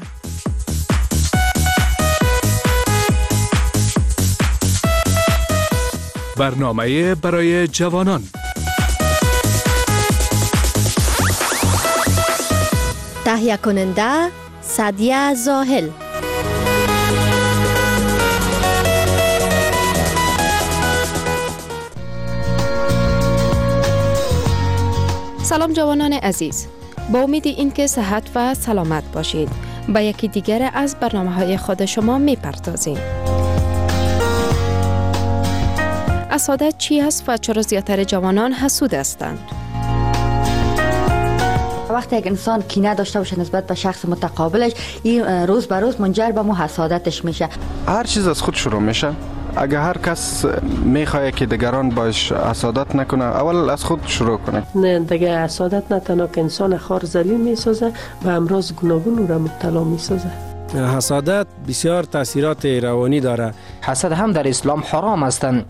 برنامه برای جوانان. تهیه کننده سعدیه زاهل. سلام جوانان عزیز، با امید اینکه صحت و سلامت باشید به یکی دیگر از برنامه‌های خود شما می‌پردازیم. حسادت چی است و چرا زیادتر جوانان حسود هستند؟ وقتی یک انسان کینه داشته باشه نسبت به شخص متقابلش، این روز به روز منجر به حسادتش میشه. هر چیز از خود شروع میشه. اگه هر کس میخواد که دیگران باش حسادت نکنه، اول از خود شروع کنه. نه دیگه حسادت نه تنها که انسان خار ذلیل میسازه، به امراض گوناگون را مبتلا میسازه. حسادت بسیار تاثیرات روانی داره. حسد هم در اسلام حرام هستند.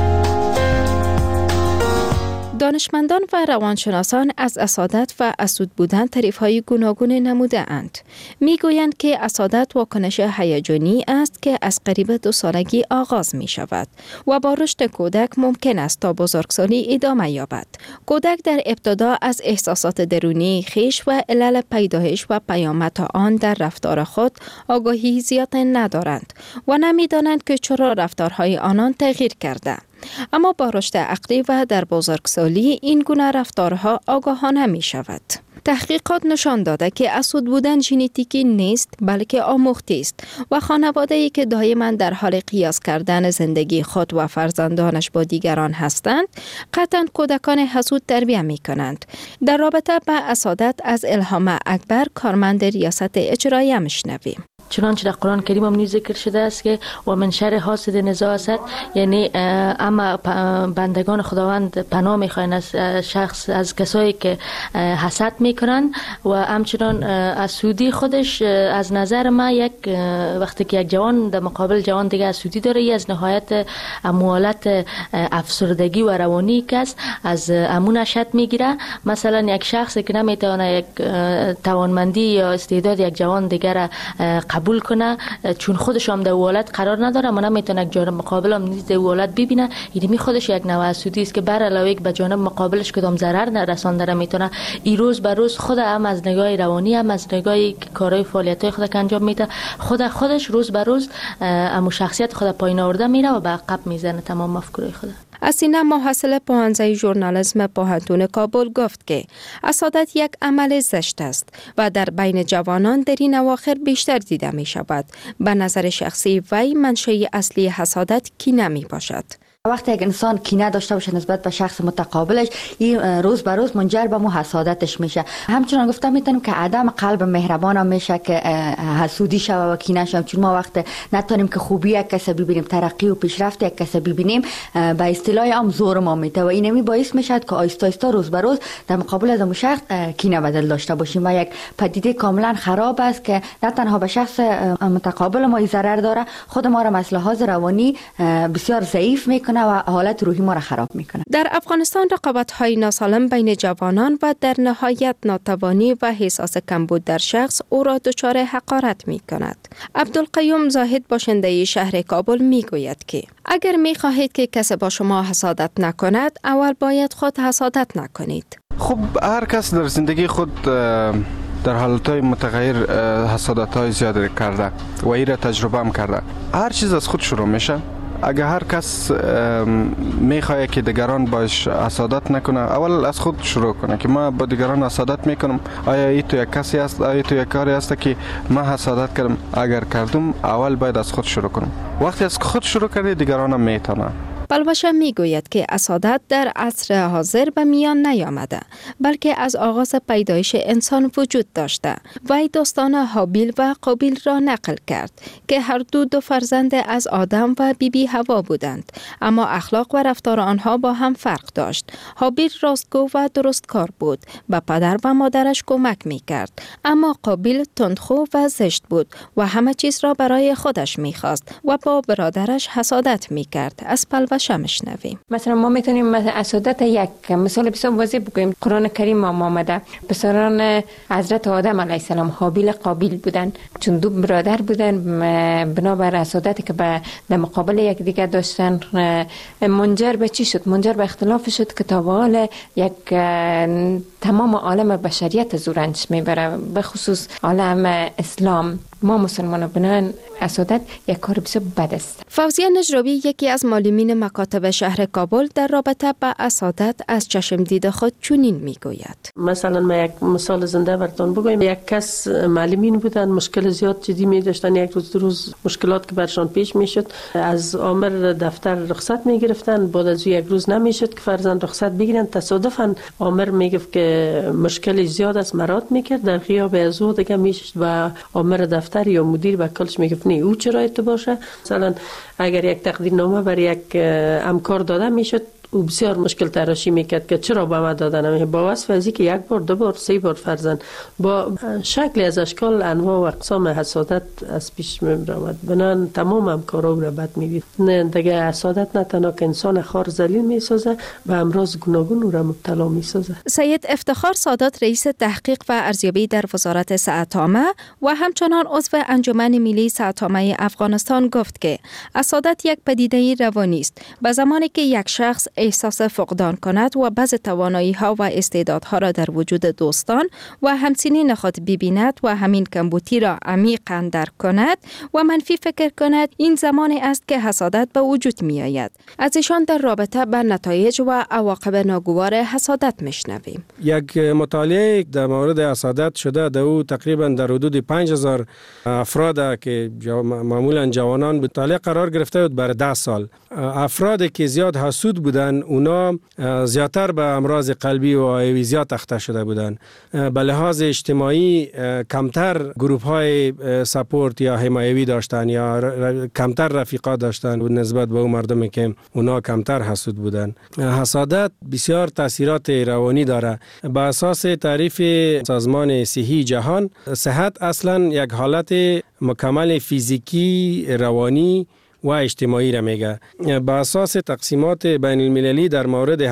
دانشمندان و روانشناسان از حسادت و حسود بودن تعریف‌های گوناگون نموده اند. میگویند که حسادت واکنش هیجانی است که از قریب 2 سالگی آغاز می شود و با رشد کودک ممکن است تا بزرگسالی ادامه یابد. کودک در ابتدا از احساسات درونی خویش و علل پیدایش و پیامد آن در رفتار خود آگاهی زیاد ندارند و نمی‌دانند که چرا رفتارهای آنان تغییر کرده. اما با رشد عقلی و در بزرگسالی این گونه رفتارها آگاهانه می شود. تحقیقات نشان داده که حسود بودن ژنتیکی نیست بلکه آموختی است و خانواده‌ای که دائما در حال قیاس کردن زندگی خود و فرزندانش با دیگران هستند قطعاً کودکان حسود تربیت می کنند. در رابطه با حسادت از الهام اکبر کارمند ریاست اجراییه میشنویم. چنانچه در قرآن کریم هم ذکر شده است که و من شر حاسد نزاع است، یعنی اما بندگان خداوند پناه میخواین از شخص، از کسایی که حسد میکنن و همچنان حسودی خودش از نظر ما یک وقتی که یک جوان در مقابل جوان دیگه حسودی داره، ای از نهایت حالت افسردگی و روانی که است از امون اشد میگیره. مثلا یک شخصی که نمیتونه یک توانمندی یا استعداد یک جوان دیگر قبول کنه، چون خودش هم در حالت قرار نداره، من نمیتونه یک جانب مقابل هم نیز در حالت ببینه، یعنی خودش یک نوع حسودی است که بر علاوه به جانب مقابلش کدام ضرر نرسانده میتونه. این روز به روز خود هم از نگاه روانی هم از نگاه کارهای فعالیت‌های خود انجام میده، خودش روز به روز امو شخصیت خود پایین آورده میره و به عقب میزنه تمام مفکورهای خود. اسینا محصل پوهنځی ژورنالیسم پوهنتون کابل گفت که حسادت یک عمل زشت است و در بین جوانان در این اواخر بیشتر دیده می شود. به نظر شخصی وی منشأ اصلی حسادت کینه می باشد. وقتی یک انسان کینه داشته باشه نسبت به شخص متقابلش، این روز به روز منجر به حسادتش میشه. همچنان گفتم میتونیم که عدم قلب مهربان هم میشه که حسودی شوه و کینه شوه، چون ما وقت نتونیم که خوبی یک کس ببینیم، ترقی و پیشرفت یک کس ببینیم، به اصطلاح هم زور ما میته و اینمی باعث میشه که آیسته آیسته روز به روز در مقابل از اون شخص کینه بدل داشته باشیم و یک پدیده کاملا خراب است که نه تنها به شخص متقابل ما ضرر داره، خود ما را از لحاظ روانی بسیار ضعیف میکنه و حالت روحی ما را خراب میکنه. در افغانستان رقابت‌های ناسالم بین جوانان و در نهایت ناتوانی و احساس کمبود در شخص او را دچار حقارت میکند. عبدالقیوم زاهد باشنده شهر کابل میگوید که اگر میخواهید که کسی با شما حسادت نکند، اول باید خود حسادت نکنید. خب هر کس در زندگی خود در حالتهای متغیر حسادت‌های زیاد کرده و این را تجربه هم کرده. هر چیز از خود شروع میشه. اگه هر کس میخواد که دیگران باش حسادت نکنه، اول از خود شروع کنه که ما با دیگران حسادت میکنم، آیا این تو یک کسی است، آیا تو یک کاری است که من حسادت کردم؟ اگر کردم اول باید از خود شروع کنم. وقتی از خود شروع کردی دیگران هم میتونه. پلوشه می گوید که حسادت در عصر حاضر به میان نیامده، بلکه از آغاز پیدایش انسان وجود داشته. وی داستان هابیل و قابیل را نقل کرد که هر دو فرزند از آدم و بیبی حوا بودند، اما اخلاق و رفتار آنها با هم فرق داشت. هابیل راستگو و درستکار بود، به پدر و مادرش کمک می کرد، اما قابیل تندخو و زشت بود و همه چیز را برای خودش می خواست و با برادرش حسادت می کرد. از پلوشه میشنویم. مثلا ما میتونیم حسادت یک مثال بسیار واضح بگوییم. قرآن کریم ما آمده پسران حضرت آدم علیه السلام هابیل قابیل بودن، چون دو برادر بودن، بنابر حسادتی که در مقابل یک دیگه داشتن منجر به چی شد؟ منجر به اختلاف شد که تا حال یک تمام عالم بشریت زورنج میبره، به خصوص عالم اسلام. ما مسلمان بنان حسادت یک کار بسیار بد است. فوزیه نجرابی یکی از معلمین مکاتب شهر کابل در رابطه با حسادت از چشم دید خود چنین میگوید. مثلا ما یک مثال زنده براتون بگویم. یک کس معلمین بودن، مشکل زیاد جدی می داشتن، یک روز دو روز مشکلات که برشان پیش میشد از آمر دفتر رخصت می گرفتن، بعد از یک روز نمیشد که فرزند رخصت بگیرن. تصادفا آمر میگفت که مشکل زیاد است، مراد میکرد، در غیاب از او دیگه میشد و آمر دفتر یا مدیر به کلش میگفت نه او چرا ایت باشه. مثلا اگر یک تقدیرنامه بر یک همکار داده میشد، او بسیار مشکل تراشی میکرد که چرا به ما دادن، با وصف از که یک بار، دو بار، سه بار فرزند، با شکلی از اشکال انواع و اقسام حسادت از پیش می‌آمد. بنان تمام همکارا را بد می‌دید. نه دیگه حسادت نه تنها که انسان خار ذلیل میسازه، به امراض گوناگون او را مبتلا میسازه. سید افتخار سادات رئیس تحقیق و ارزیابی در وزارت صحت عامه و همچنان عضو انجمن ملی صحت عامه افغانستان گفت که حسادت یک پدیده روانی است. به زمانی که یک شخص احساس فقدان کند و بعض توانایی‌ها و استعدادها را در وجود دوستان و همسنین خود ببیند و همین کمبودی را عمیقاً درک کند و منفی فکر کند، این زمانی است که حسادت به وجود می آید. از ایشان در رابطه با نتایج و عواقب ناگوار حسادت میشنویم. یک مطالعه در مورد حسادت شده، در او تقریبا در حدود 5000 افراد که معمولا جوانان مطالعه قرار گرفته بود برای 10 سال. افرادی که زیاد حسود بودن اونا زیادتر به امراض قلبی و عایوی زیاد اخته شده بودن. به لحاظ اجتماعی کمتر گروه های سپورت یا حمایوی داشتن یا کمتر رفیقا داشتن نسبت به اون مردمی که اونا کمتر حسود بودن. حسادت بسیار تاثیرات روانی داره. به اساس تعریف سازمان صحی جهان، صحت اصلا یک حالت مکمل فیزیکی، روانی و اجتماعی را میگه. با اساس تقسیمات بین المللی در مورد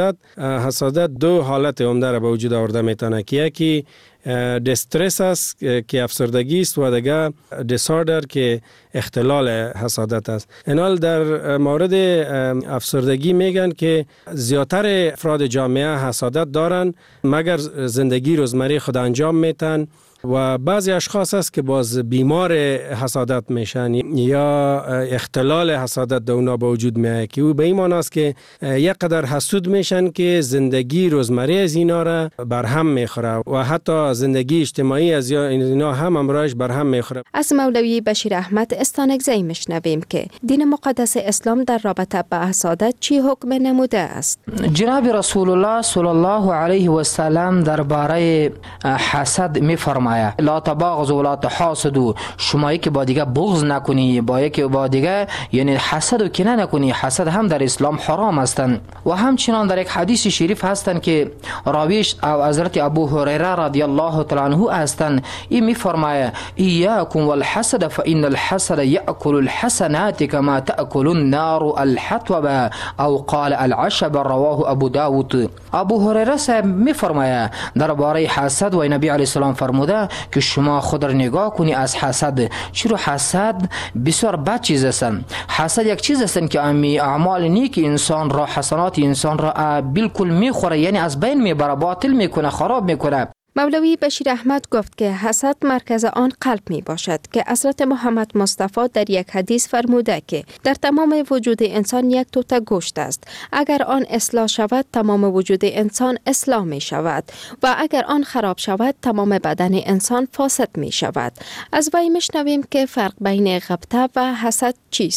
حسادت دو حالت عمده را به وجود آورده میتونه که یکی دسترس است که افسردگی است و دیگه دیساردر که اختلال حسادت است. اینال در مورد افسردگی میگن که زیادتر افراد جامعه حسادت دارن مگر زندگی روزمره خود انجام میتن و بعضی اشخاص است که باز بیمار حسادت میشن یا اختلال حسادت در اونا به وجود میاد که او به این معنی است که یک قدر حسود میشن که زندگی روزمره از اینا را برهم میخوره و حتی زندگی اجتماعی از اینا هم امرایش برهم میخوره. از مولوی بشیر احمد استانکزی میشنویم که دین مقدس اسلام در رابطه با حسادت چی حکم نموده است. جناب رسول الله صلی الله علیه و سلم درباره حسد میفرماید لا تباغضوا ولا تحاسدوا، شما که با دیگه بغض نکنی، با یکی با دیگه یعنی حسد و کینه نکنی. حسد هم در اسلام حرام هستند و همچنان در یک حدیث شریف هستند که راویش او حضرت ابو هریره رضی الله تعالی عنه هستند. این میفرماید ایاکم والحسد فان الحسد یاکل الحسنات كما تاكل النار الحطب او قال العشب، رواه ابو داود. ابو هریره صاحب میفرماید درباره حسد و نبی علیه السلام فرموده که شما خود را نگاه کنی از حسد، چرا حسد بسیار بد چیز است. حسد یک چیز است که اعمال نیک انسان را، حسنات انسان را بالکل میخوره، یعنی از بین میبره، باطل میکنه، خراب میکنه. مولوی بشیر احمد گفت که حسد مرکز آن قلب می باشد که حضرت محمد مصطفی در یک حدیث فرموده که در تمام وجود انسان یک توته گوشت است، اگر آن اصلاح شود تمام وجود انسان اصلاح می شود و اگر آن خراب شود تمام بدن انسان فاسد می شود. از وی میشنویم که فرق بین غبطه و حسد چیست.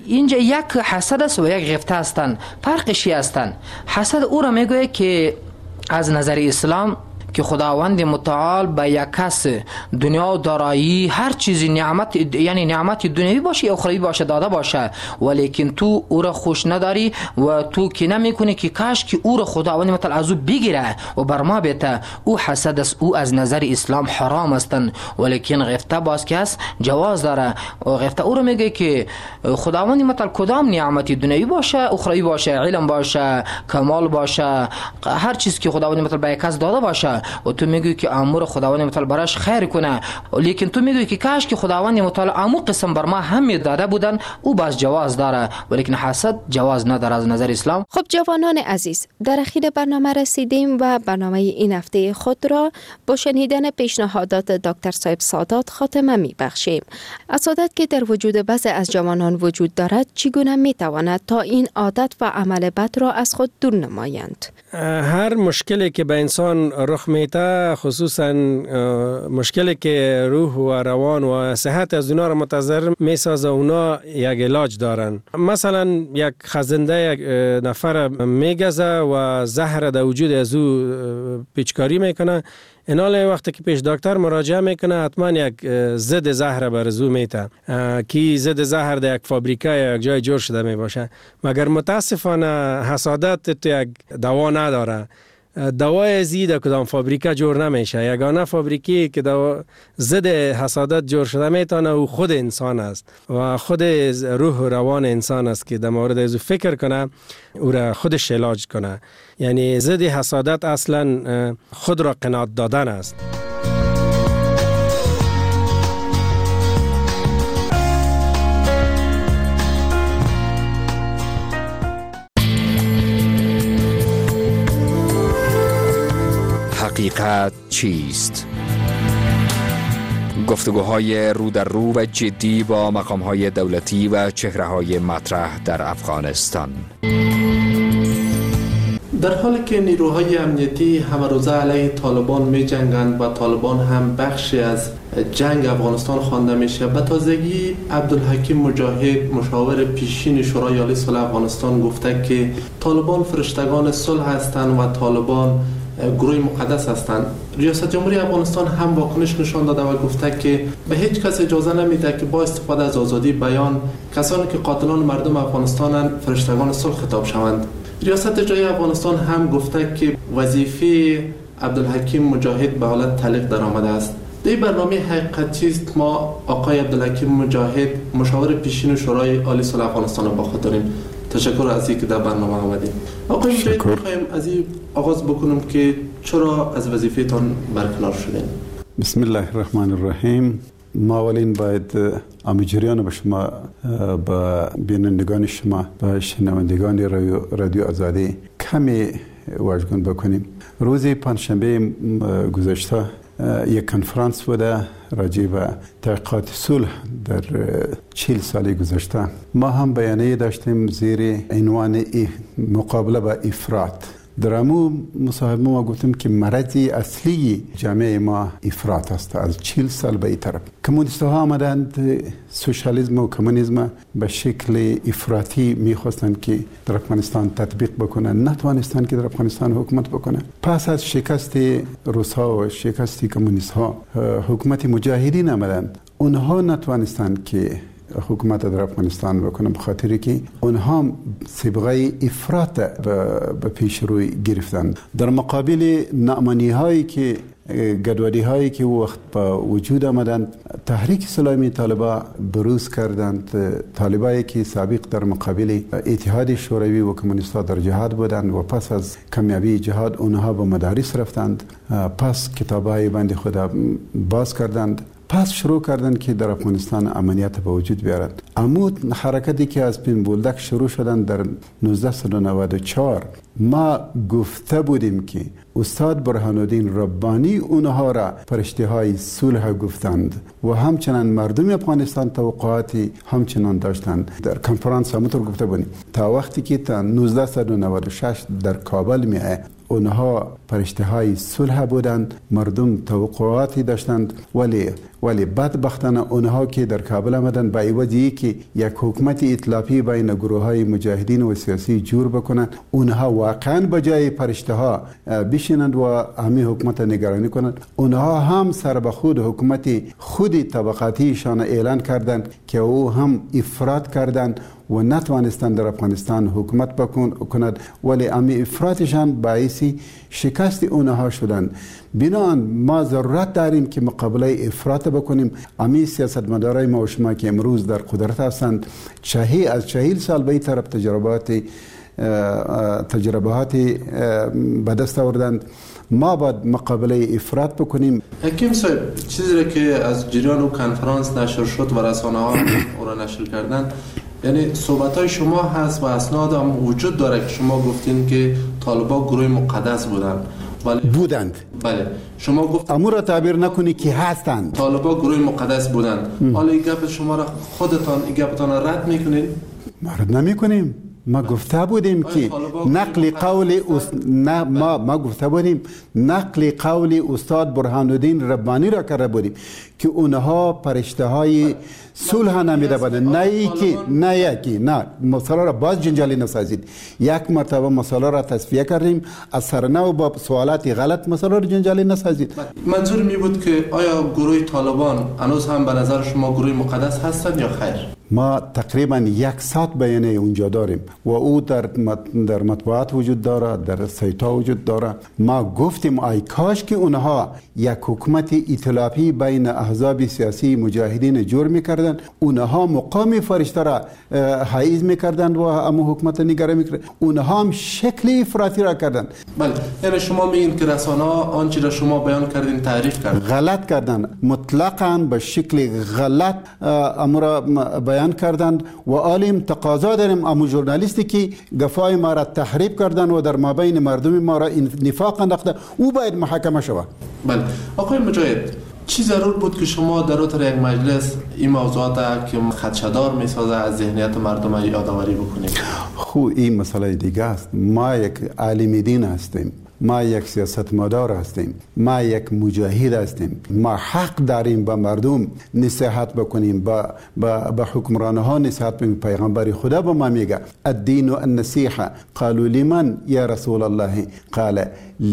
اینجا یک حسد است و یک غفته هستند. فرقش هستند. حسد او را میگوید که از نظر اسلام که خداوند متعال به یک کس دنیا و دارایی هر چیزی نعمت، یعنی نعمت دنیوی باشه یا اخروی باشه داده باشه، ولیکن تو او را خوش نداری و تو کی نمیکنی که کاش که او را خداوند متعال از او بگیره و بر ما بیته. او حسد است، او از نظر اسلام حرام استن، ولیکن غفته باز که است جواز داره. و غفته او را میگه که خداوند متعال کدام نعمت دنیوی باشه اخروی باشه، علم باشه، کمال باشه، هر چیز که خداوند متعال به یک کس داده باشه و تو میگوی که امور خداوند متعال براش خیر کنه، لیکن تو میگوی که کاش که خداوند متعال امور قسم بر ما هم داده بودن، او باز جواز داره، ولیکن حسد جواز نداره از نظر اسلام. خب جوانان عزیز، در اخیر برنامه رسیدیم و برنامه این هفته خود را با شنیدن پیشنهادات دکتر صاحب سادات خاتمه میبخشیم. اسادت که در وجود بعضی از جوانان وجود دارد، چگونه میتواند تا این عادت و عمل بد را از خود دور نمایند؟ هر مشکلی که به انسان رخ میده، خصوصا مشکلی که روح و روان و صحت از اونا را متضرر میسازه، اونا یک علاج دارن. مثلا یک خزنده یک نفر میگزه و زهر در وجود از او پیچکاری میکنه، اینال وقتی که پیش دکتر مراجعه میکنه حتما یک ضد زهر بر زو میته که ضد زهر در یک فابریکه یا یک جای جور شده می باشه. مگر متاسفانه حسادت تو یک دوا نداره. دوای زیده کدام فابریکه جور نمیشه. یگانه فابریکی که ضد حسادت جور شده میتونه او خود انسان است و خود روح و روان انسان است که در مورد از فکر کنه، او را خودش علاج کنه. یعنی ضد حسادت اصلا خود را قناعت دادن است. حقیقت چیست؟ گفتگوهای رو در رو و جدی با مقامهای دولتی و چهره‌های مطرح در افغانستان. در حالی که نیروهای امنیتی همه روزه علیه طالبان می جنگند و طالبان هم بخشی از جنگ افغانستان خوانده میشه، به تازگی عبدالحکیم مجاهد مشاور پیشین شورای عالی صلح افغانستان گفته که طالبان فرشتگان صلح هستند و طالبان گروه مقدس هستند. ریاست جمهوری افغانستان هم واکنش نشان داده و گفته که به هیچ کس اجازه نمیده که با استفاده از آزادی بیان کسانی که قاتلان مردم افغانستانند فرشتگان صلح خطاب شوند. ریاست جمهوری افغانستان هم گفته که وظیفه عبدالحکیم مجاهد به حالت تعلیق در آمده است. در برنامه حقیقت چیست ما آقای عبدالحکیم مجاهد مشاور پیشین شورای عالی صلح افغانستان را با خود داریم. تشکر از اینکه در برنامه آمدید. آقای مجاهد، می‌خوایم از این آغاز بکنم که چرا از وظیفه‌تان برکنار شدین؟ بسم الله الرحمن الرحیم. ما اولین باید آموزگاریان به شما، با بینندگان شما، با شنوندگان رادیو آزادی کمی واژگون بکنیم. روز پنجشنبه گذشته یک کنفرانس بوده راجع به تحقیقات صلح در 40 سال گذشته. ما هم بیانیه داشتیم زیر عنوان مقابله با افراط. در امو مصاحبه ما گفتیم که مرضی اصلی جامعه ما افراط است. از 40 سال به این طرف کمونیست ها آمدند، سوشالیسم و کمونیسم به شکل افراطی میخواستند که در افغانستان تطبیق بکنن، نتوانستند که در افغانستان حکومت بکنن. پس از شکست روس ها و شکست کمونیست ها حکومت مجاهدین آمدند، اونها نتوانستند که حکومت در افغانستان بکنه، به خاطری که اونها سابقه افراط به پیش روی گرفتند. در مقابل ناامنی هایی که گدوادی هایی که وقت با وجود آمدند، تحریک اسلامی طالبا بروز کردند. طالبایی که سابق در مقابل اتحاد شوروی و کمونیست ها در جهاد بودند و پس از کامیابی جهاد اونها به مدارس رفتند، پس کتابای بند خود باز کردند، پس شروع کردند که در افغانستان امنیت به وجود بیارند. عمود حرکتی که از پین بولدک شروع شدن در 1994 ما گفته بودیم که استاد برهان الدین ربانی اونها را فرشته های صلح گفتند و همچنان مردم افغانستان توقعاتی همچنان داشتند. در کنفرانس همونطور گفته بودیم تا وقتی که تا 1996 در کابل میه اونها فرشته های صلح بودند، مردم توقعاتی داشتند، ولی بدبختانه اونها که در کابل آمدند با عوضی که یک حکومت ائتلافی بین گروه های مجاهدین و سیاسی جور بکنند، اونها واقعا به جای فرشته ها بشینند و همین حکومت نگرانی کنند. اونها هم سر به خود حکومت خود طبقاتیشان اعلان کردند که او هم افراط کردند و نتوانستند در افغانستان حکومت کند، ولی امی افراطشان باعث شکست اونها شدند. بنابراین ما ضرورت داریم که مقابله افراط بکنیم. امی سیاستمدارای ما و شما که امروز در قدرت هستند از 40 سال به این طرف تجربات به دست آوردند. ما باید مقابله افراط بکنیم. حکیم صاحب، چیزی را که از جریان و کنفرانس نشر شد و رسانه ها او را نشر کردن، یعنی صحبت های شما هست و اسناد هم وجود داره که شما گفتین که طالبان گروه مقدس بودند. بله، شما گفت امور را تعبیر نکنی که هستند. طالبان گروه مقدس بودند. حالا این گپ شما را خودتان این گپتان را رد میکنین؟ ما رد نمیکنیم. ما گفته بودیم که نقل قول استاد برهان الدین ربانی را کرده بودیم که اونها فرشته های صلح نمیده بودند. نه مسئله را باز جنجالی نسازید. یک مرتبه مسئله را تصفیه کردیم، از سرنو با سوالات غلط مسئله را جنجالی نسازید. منظور می بود که آیا گروه طالبان هنوز هم به نظر شما گروه مقدس هستند یا خیر؟ ما تقریبا 100 بیانیه اونجا داریم و او در مطبوعات وجود داره، در سایت‌ها وجود داره. ما گفتیم ای کاش که اونها یک حکومت ائتلافی بین احزاب سیاسی مجاهدین جور میکردن، اونها مقام فرشته را حائز میکردند و اما حکومت نگرانی میکرد. اونها هم شکل افراطی را کردند. بله، یعنی شما میگین که رسانه ها آنچه را شما بیان کردین تعریف کردن، غلط کردن، مطلقاً به شکل غلط امر بیان کردند و عالم تقاضا داریم امو ژورنالیستی که گفای ما را تحریف کردن و در مابین مردم ما را نفاق انداخته، او باید محاکمه شود. بله آقای مجاهد، چی ضرور بود که شما در اتر یک مجلس این موضوعات که خدشه‌دار میسازه از ذهنیت مردم یادآوری بکنید؟ خو این مسئله دیگه است. ما یک عالم دین هستیم، ما یک سیاستمدار هستیم، ما یک مجاهد هستیم. ما حق داریم به مردم نصیحت بکنیم، به حکمرانها نصیحت بکنیم. پیغمبر خدا به ما میگه الدین النصیحه. قالوا لمن یا رسول الله؟ قال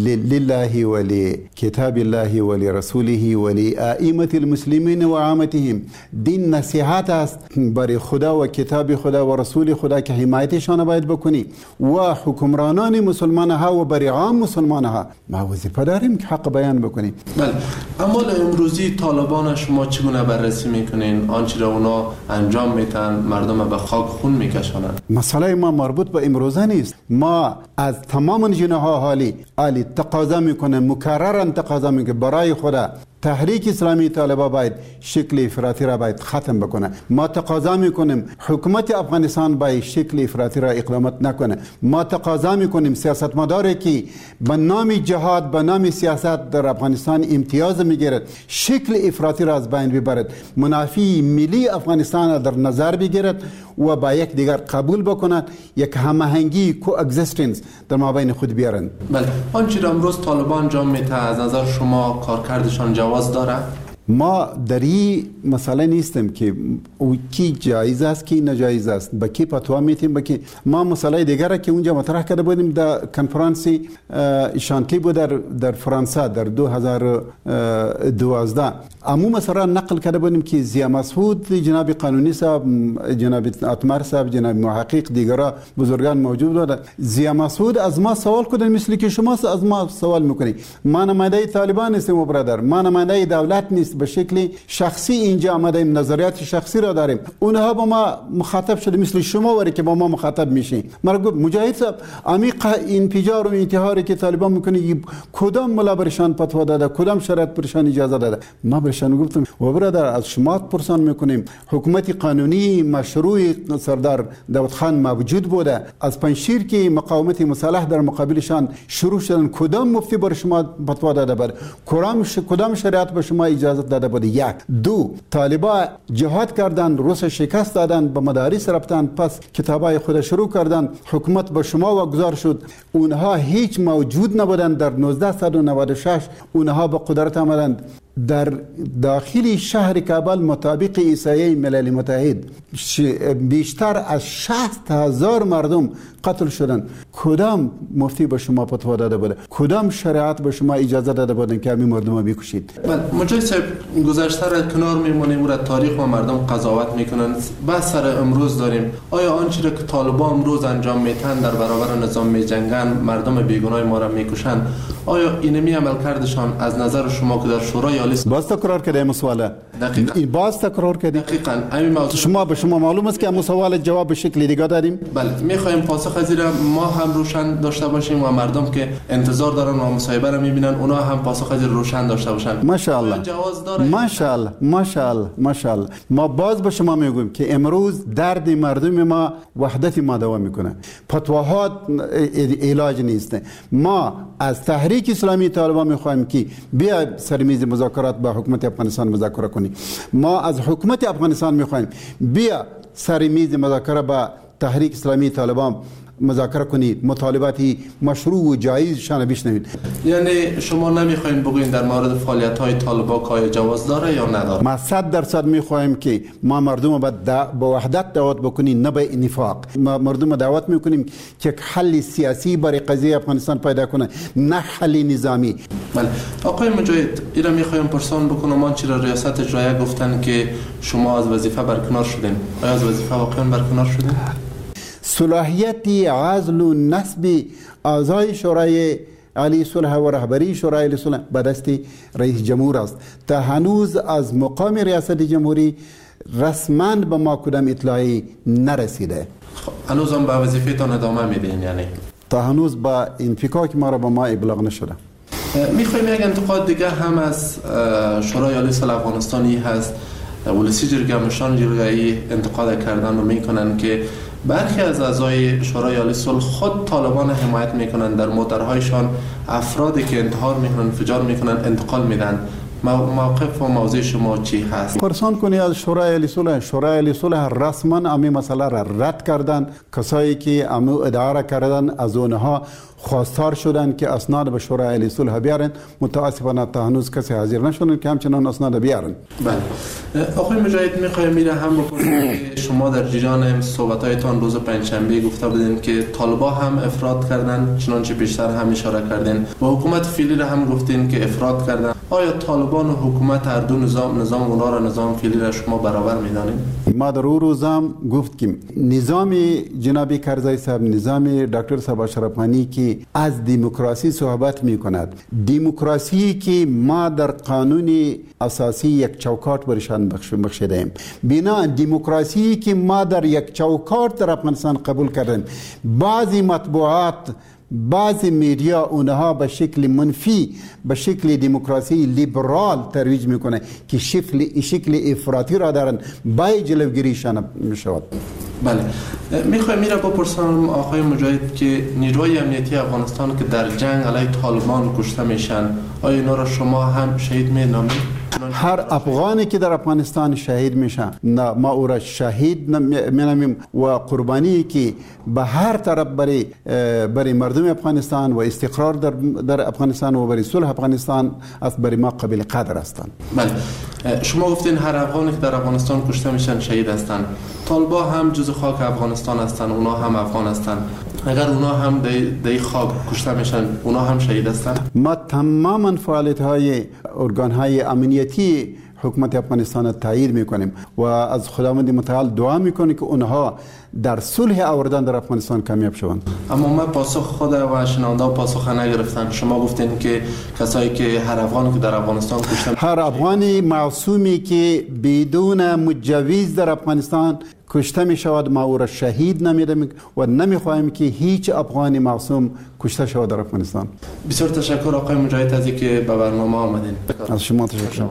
لله ولی کتاب الله ولی رسوله ولی ائمه المسلمین و عامتهم. دین نصیحت است برای خدا و کتاب خدا و رسول خدا که حمایتشان باید بکنی و حکمرانان مسلمان ها و برای عام مسلمان ها. ما وظیفه داریم که حق بیان بکنیم. بله، اما امروزی طالبان شما چگونه بررسی میکنین؟ آنچه را اونا انجام میتن مردم به خاک خون میکشانند. مسئله ما مربوط به امروزه نیست. ما از تمام جناح حالی تقاضا میکنه، مکررن تقاضا میکنه برای خدا تحریک اسلامی طالبان باید شکل افراطی را باید ختم بکنه. ما تقاضا میکنیم حکومت افغانستان باید شکل افراطی را اقدامات نکنه. ما تقاضا میکنیم سیاستمداری که به نام جهاد، به نام سیاست در افغانستان امتیاز میگیرد، شکل افراطی را از بین ببرد، منافع ملی افغانستان را در نظر بگیرد و با یک دیگر قبول بکنند، یک هماهنگی کوگزیستنس در مابین خود بیارند. بله، آنچه را امروز طالبان انجام میده از نظر شما کارکردشان جواز داره؟ ما در این مسئله نیستیم که او کی جایز است کی ناجایز است، با کی فتوا میتیم، با کی. ما مسئله دیگه که اونجا مطرح کرده بودیم در کنفرانسی شانتلی بود در فرانسه در 2012. امو مسئله نقل کرده بودیم که زیا مسعود، جناب قانونی صاحب، جناب اتمر صاحب، جناب محقق، دیگرها بزرگان موجود بودند. زیا مسعود از ما سوال کردن مثل که شما از ما سوال میکنید. ما نماینده طالبان نیستیم برادر، ما نماینده دولت نیست، به شکل شخصی اینجا آمدیم، نظریات شخصی را داریم. اونها با ما مخاطب شده مثل شما وری که با ما مخاطب میشین. من گفت مجاهد صاحب عمیق انفجار و انتحاری که طالبان میکنه کدام ملا برشان فتوا داده، کدام شرایط برشان اجازه داده؟ ما برشان گفتم و برادر از شما پرسان میکنیم، حکومت قانونی مشروع سردار داود خان موجود بوده، از پنجشیر که مقاومت مسلح در مقابلشان شروع شدن، کدام مفتی بر شما فتوا داده؟ کدام شریعت به شما اجازه اجازه داده بود. یک. دو، طالبا جهاد کردن، روس شکست دادن، به مدارس رفتن، پس کتابای خود شروع کردن، حکومت به شما واگذار شد. اونها هیچ موجود نبودند. در 1996 اونها به قدرت آمدند. در داخل شهر کابل مطابق احصایه ملل متحد بیشتر از 60,000 مردم قتل شدند. کدام مفتی به شما فتوا داده بوده؟ کدام شریعت به شما اجازه داده بوده که همین مردم رو بکشید؟ مجاهد صاحب، گذشته را کنار میمونیم و تاریخ و مردم قضاوت میکنن. بس سر امروز داریم. آیا آنچه را که طالبان امروز انجام میتن در برابر نظام میجنگن، مردم بیگناه ما را میکشن، آیا اینمی عمل کردشان از نظر شما که در شورای عالی باز تکرار کرده این سوال؟ دقیقاً باز تکرار کرده؟ دقیقاً همین موضوع به شما معلوم است که این سوال جواب به شکل دیگه دادیم؟ بله، میخوایم پاسخ از این ما هم روشن داشته باشیم و مردم که انتظار دارن و مصاحبه را میبینن اونا هم پاسخ از روشن داشته باشن. ماشاءالله ماشاءالله ماشاءالله ماشاءالله. ما باز به شما میگویم که امروز درد مردم ما وحدت ما دوام میکنه. فتواها علاج نیست. ما از تحریک اسلامی طالبان میخوایم که بیا سر میز مذاکرات با حکومت افغانستان مذاکره کنی. ما از حکومت افغانستان میخوایم بیا سر میز مذاکره با تحریک اسلامی طالبان مذاکره کنید، مطالباتی مشروع و جایز شان بشنوید. یعنی شما نمیخواین بگوین در مورد فعالیت های طالبان که جواز داره یا نداره؟ ما 100% میخوایم که ما مردم با وحدت دعوت بکنیم، نه به نفاق. ما مردم دعوت میکنیم که حل سیاسی برای قضیه افغانستان پیدا کنه، نه حل نظامی. بله آقای مجاهد، اینا میخوایم پرسان بکنم. من چرا ریاست اجرایی گفتن که شما از وظیفه برکنار شدین؟ آیا از وظیفه واقعا برکنار شدین؟ صلاحیت عزل و نصب اعضای شورای عالی صلح و رهبری شورای عالی صلح به دست رئیس جمهور است. تا هنوز از مقام ریاست جمهوری رسما به ما کدام اطلاعی نرسیده. هنوز هم به وظیفه‌تان ادامه میدین؟ یعنی تا هنوز با انفکاک ما را به ما ابلاغ نشده. میخوایم یک انتقاد دیگه هم از شورای عالی صلح افغانستانی هست. ولسی جرگه مشان جرگه‌ای انتقاد کردن و میکنن که برخی از اعضای شورای عالی صلح خود طالبان حمایت میکنن، در موترهایشان افرادی که انتحار میکنن، انفجار میکنن انتقال میدن. موقف و موضع شما چی هست؟ پرسان کنی از شورای عالی صلح. شورای عالی صلح رسما امی مسئله را رد کردن. کسایی که امو ادعا را کردن از اونها خواستار شدن که اسناد به شورای عالی صلح بیارن. متاسفانه تا هنوز کسی حاضر نشدن که همچنان اسناد بیارن. بله آقای مجاهد، میخوایم میره هم بپرسیم که شما در جریان صحبت‌هایتان روز پنجشنبه گفته بودین که طالبان هم افراط کردن، چنانچه بیشتر هم اشاره کردین و حکومت فعلی را هم گفتین که افراط کردن. آیا طالبان و حکومت هر دو نظام اونا را نظام فعلی را شما برابر میدانید؟ ما در اون روزم گفت که نظام جناب کرزی صاحب، نظام دکتر صاحب اشرف غنی که از دموکراسی صحبت می کند، دموکراسی که ما در قانون اساسی یک چوکاٹ برشان بخشیده ایم، بنا دموکراسی که ما در یک چوکاٹ در افغانستان قبول کردیم، بعضی مطبوعات بعضی میدیا اونها به شکل منفی، به شکل دموکراسی لیبرال ترویج میکنه که شکل افراطی را دارن، باید جلوگیریشان میشود. بله میخوایم میره بپرسم آقای مجاهد که نیروهای امنیتی افغانستان که در جنگ علیه طالبان کشته میشن، آیا اینا را شما هم شهید مینامید؟ هر افغانی که در افغانستان شهید میشه ما او را شهید مینامیم و قربانی که به هر طرف برای مردم افغانستان و استقرار در افغانستان و برای صلح افغانستان است برای ما قابل قدر هستند. بله شما گفتین هر افغانی که در افغانستان کشته میشن شهید هستند. طالبان هم جزء خاک افغانستان هستند، اونا هم افغان هستند. اگر اونا هم در خاک کشته میشن اونا هم شهید هستند. ما تماما فعالیت های ارگان های امنیتی حکومت افغانستان تایید میکنیم و از خداوند متعال دعا میکنیم که اونها در صلح آوردن در افغانستان کامیاب شوند. اما ما پاسخ خود و شنونده پاسخ نگرفتن. شما گفتین که کسایی که هر افغانی که در افغانستان کشته، هر افغانی معصومی که بدون مجوز در افغانستان کشته می شود ما او را شهید نمیدیم و نمیخواهیم که هیچ افغانی معصوم کشته شود در افغانستان. بسیار تشکر آقای مجاهد از اینکه به برنامه آمدین. از شما تشکر.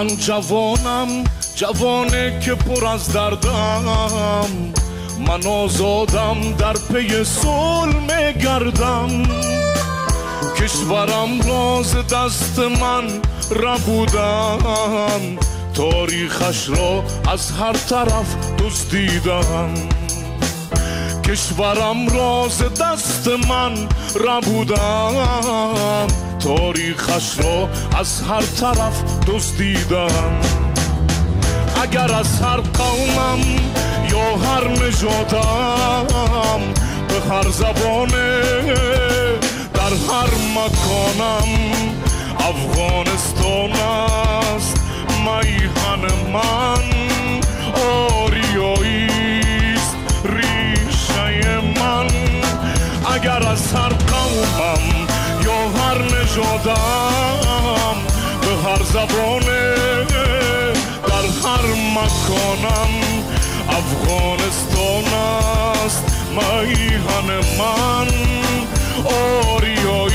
من جوانم، جوانه که پر از دردم، من آزادم در پی صلح میگردم. کشورم راز دست من ربودم، تاریخش را از هر طرف دزدیدم. کشورم راز دست من ربودم، تاریخش را از هر طرف دزدیدم. اگر از هر قومم یا هر نژادم، به هر زبانه در هر مکانم، افغانستان است میهن من. آریاییست ریشه من. اگر از هر قومم یا هر نژادم، به هر زبانه در هر مکانم، افغانستان است میهن من. آریایی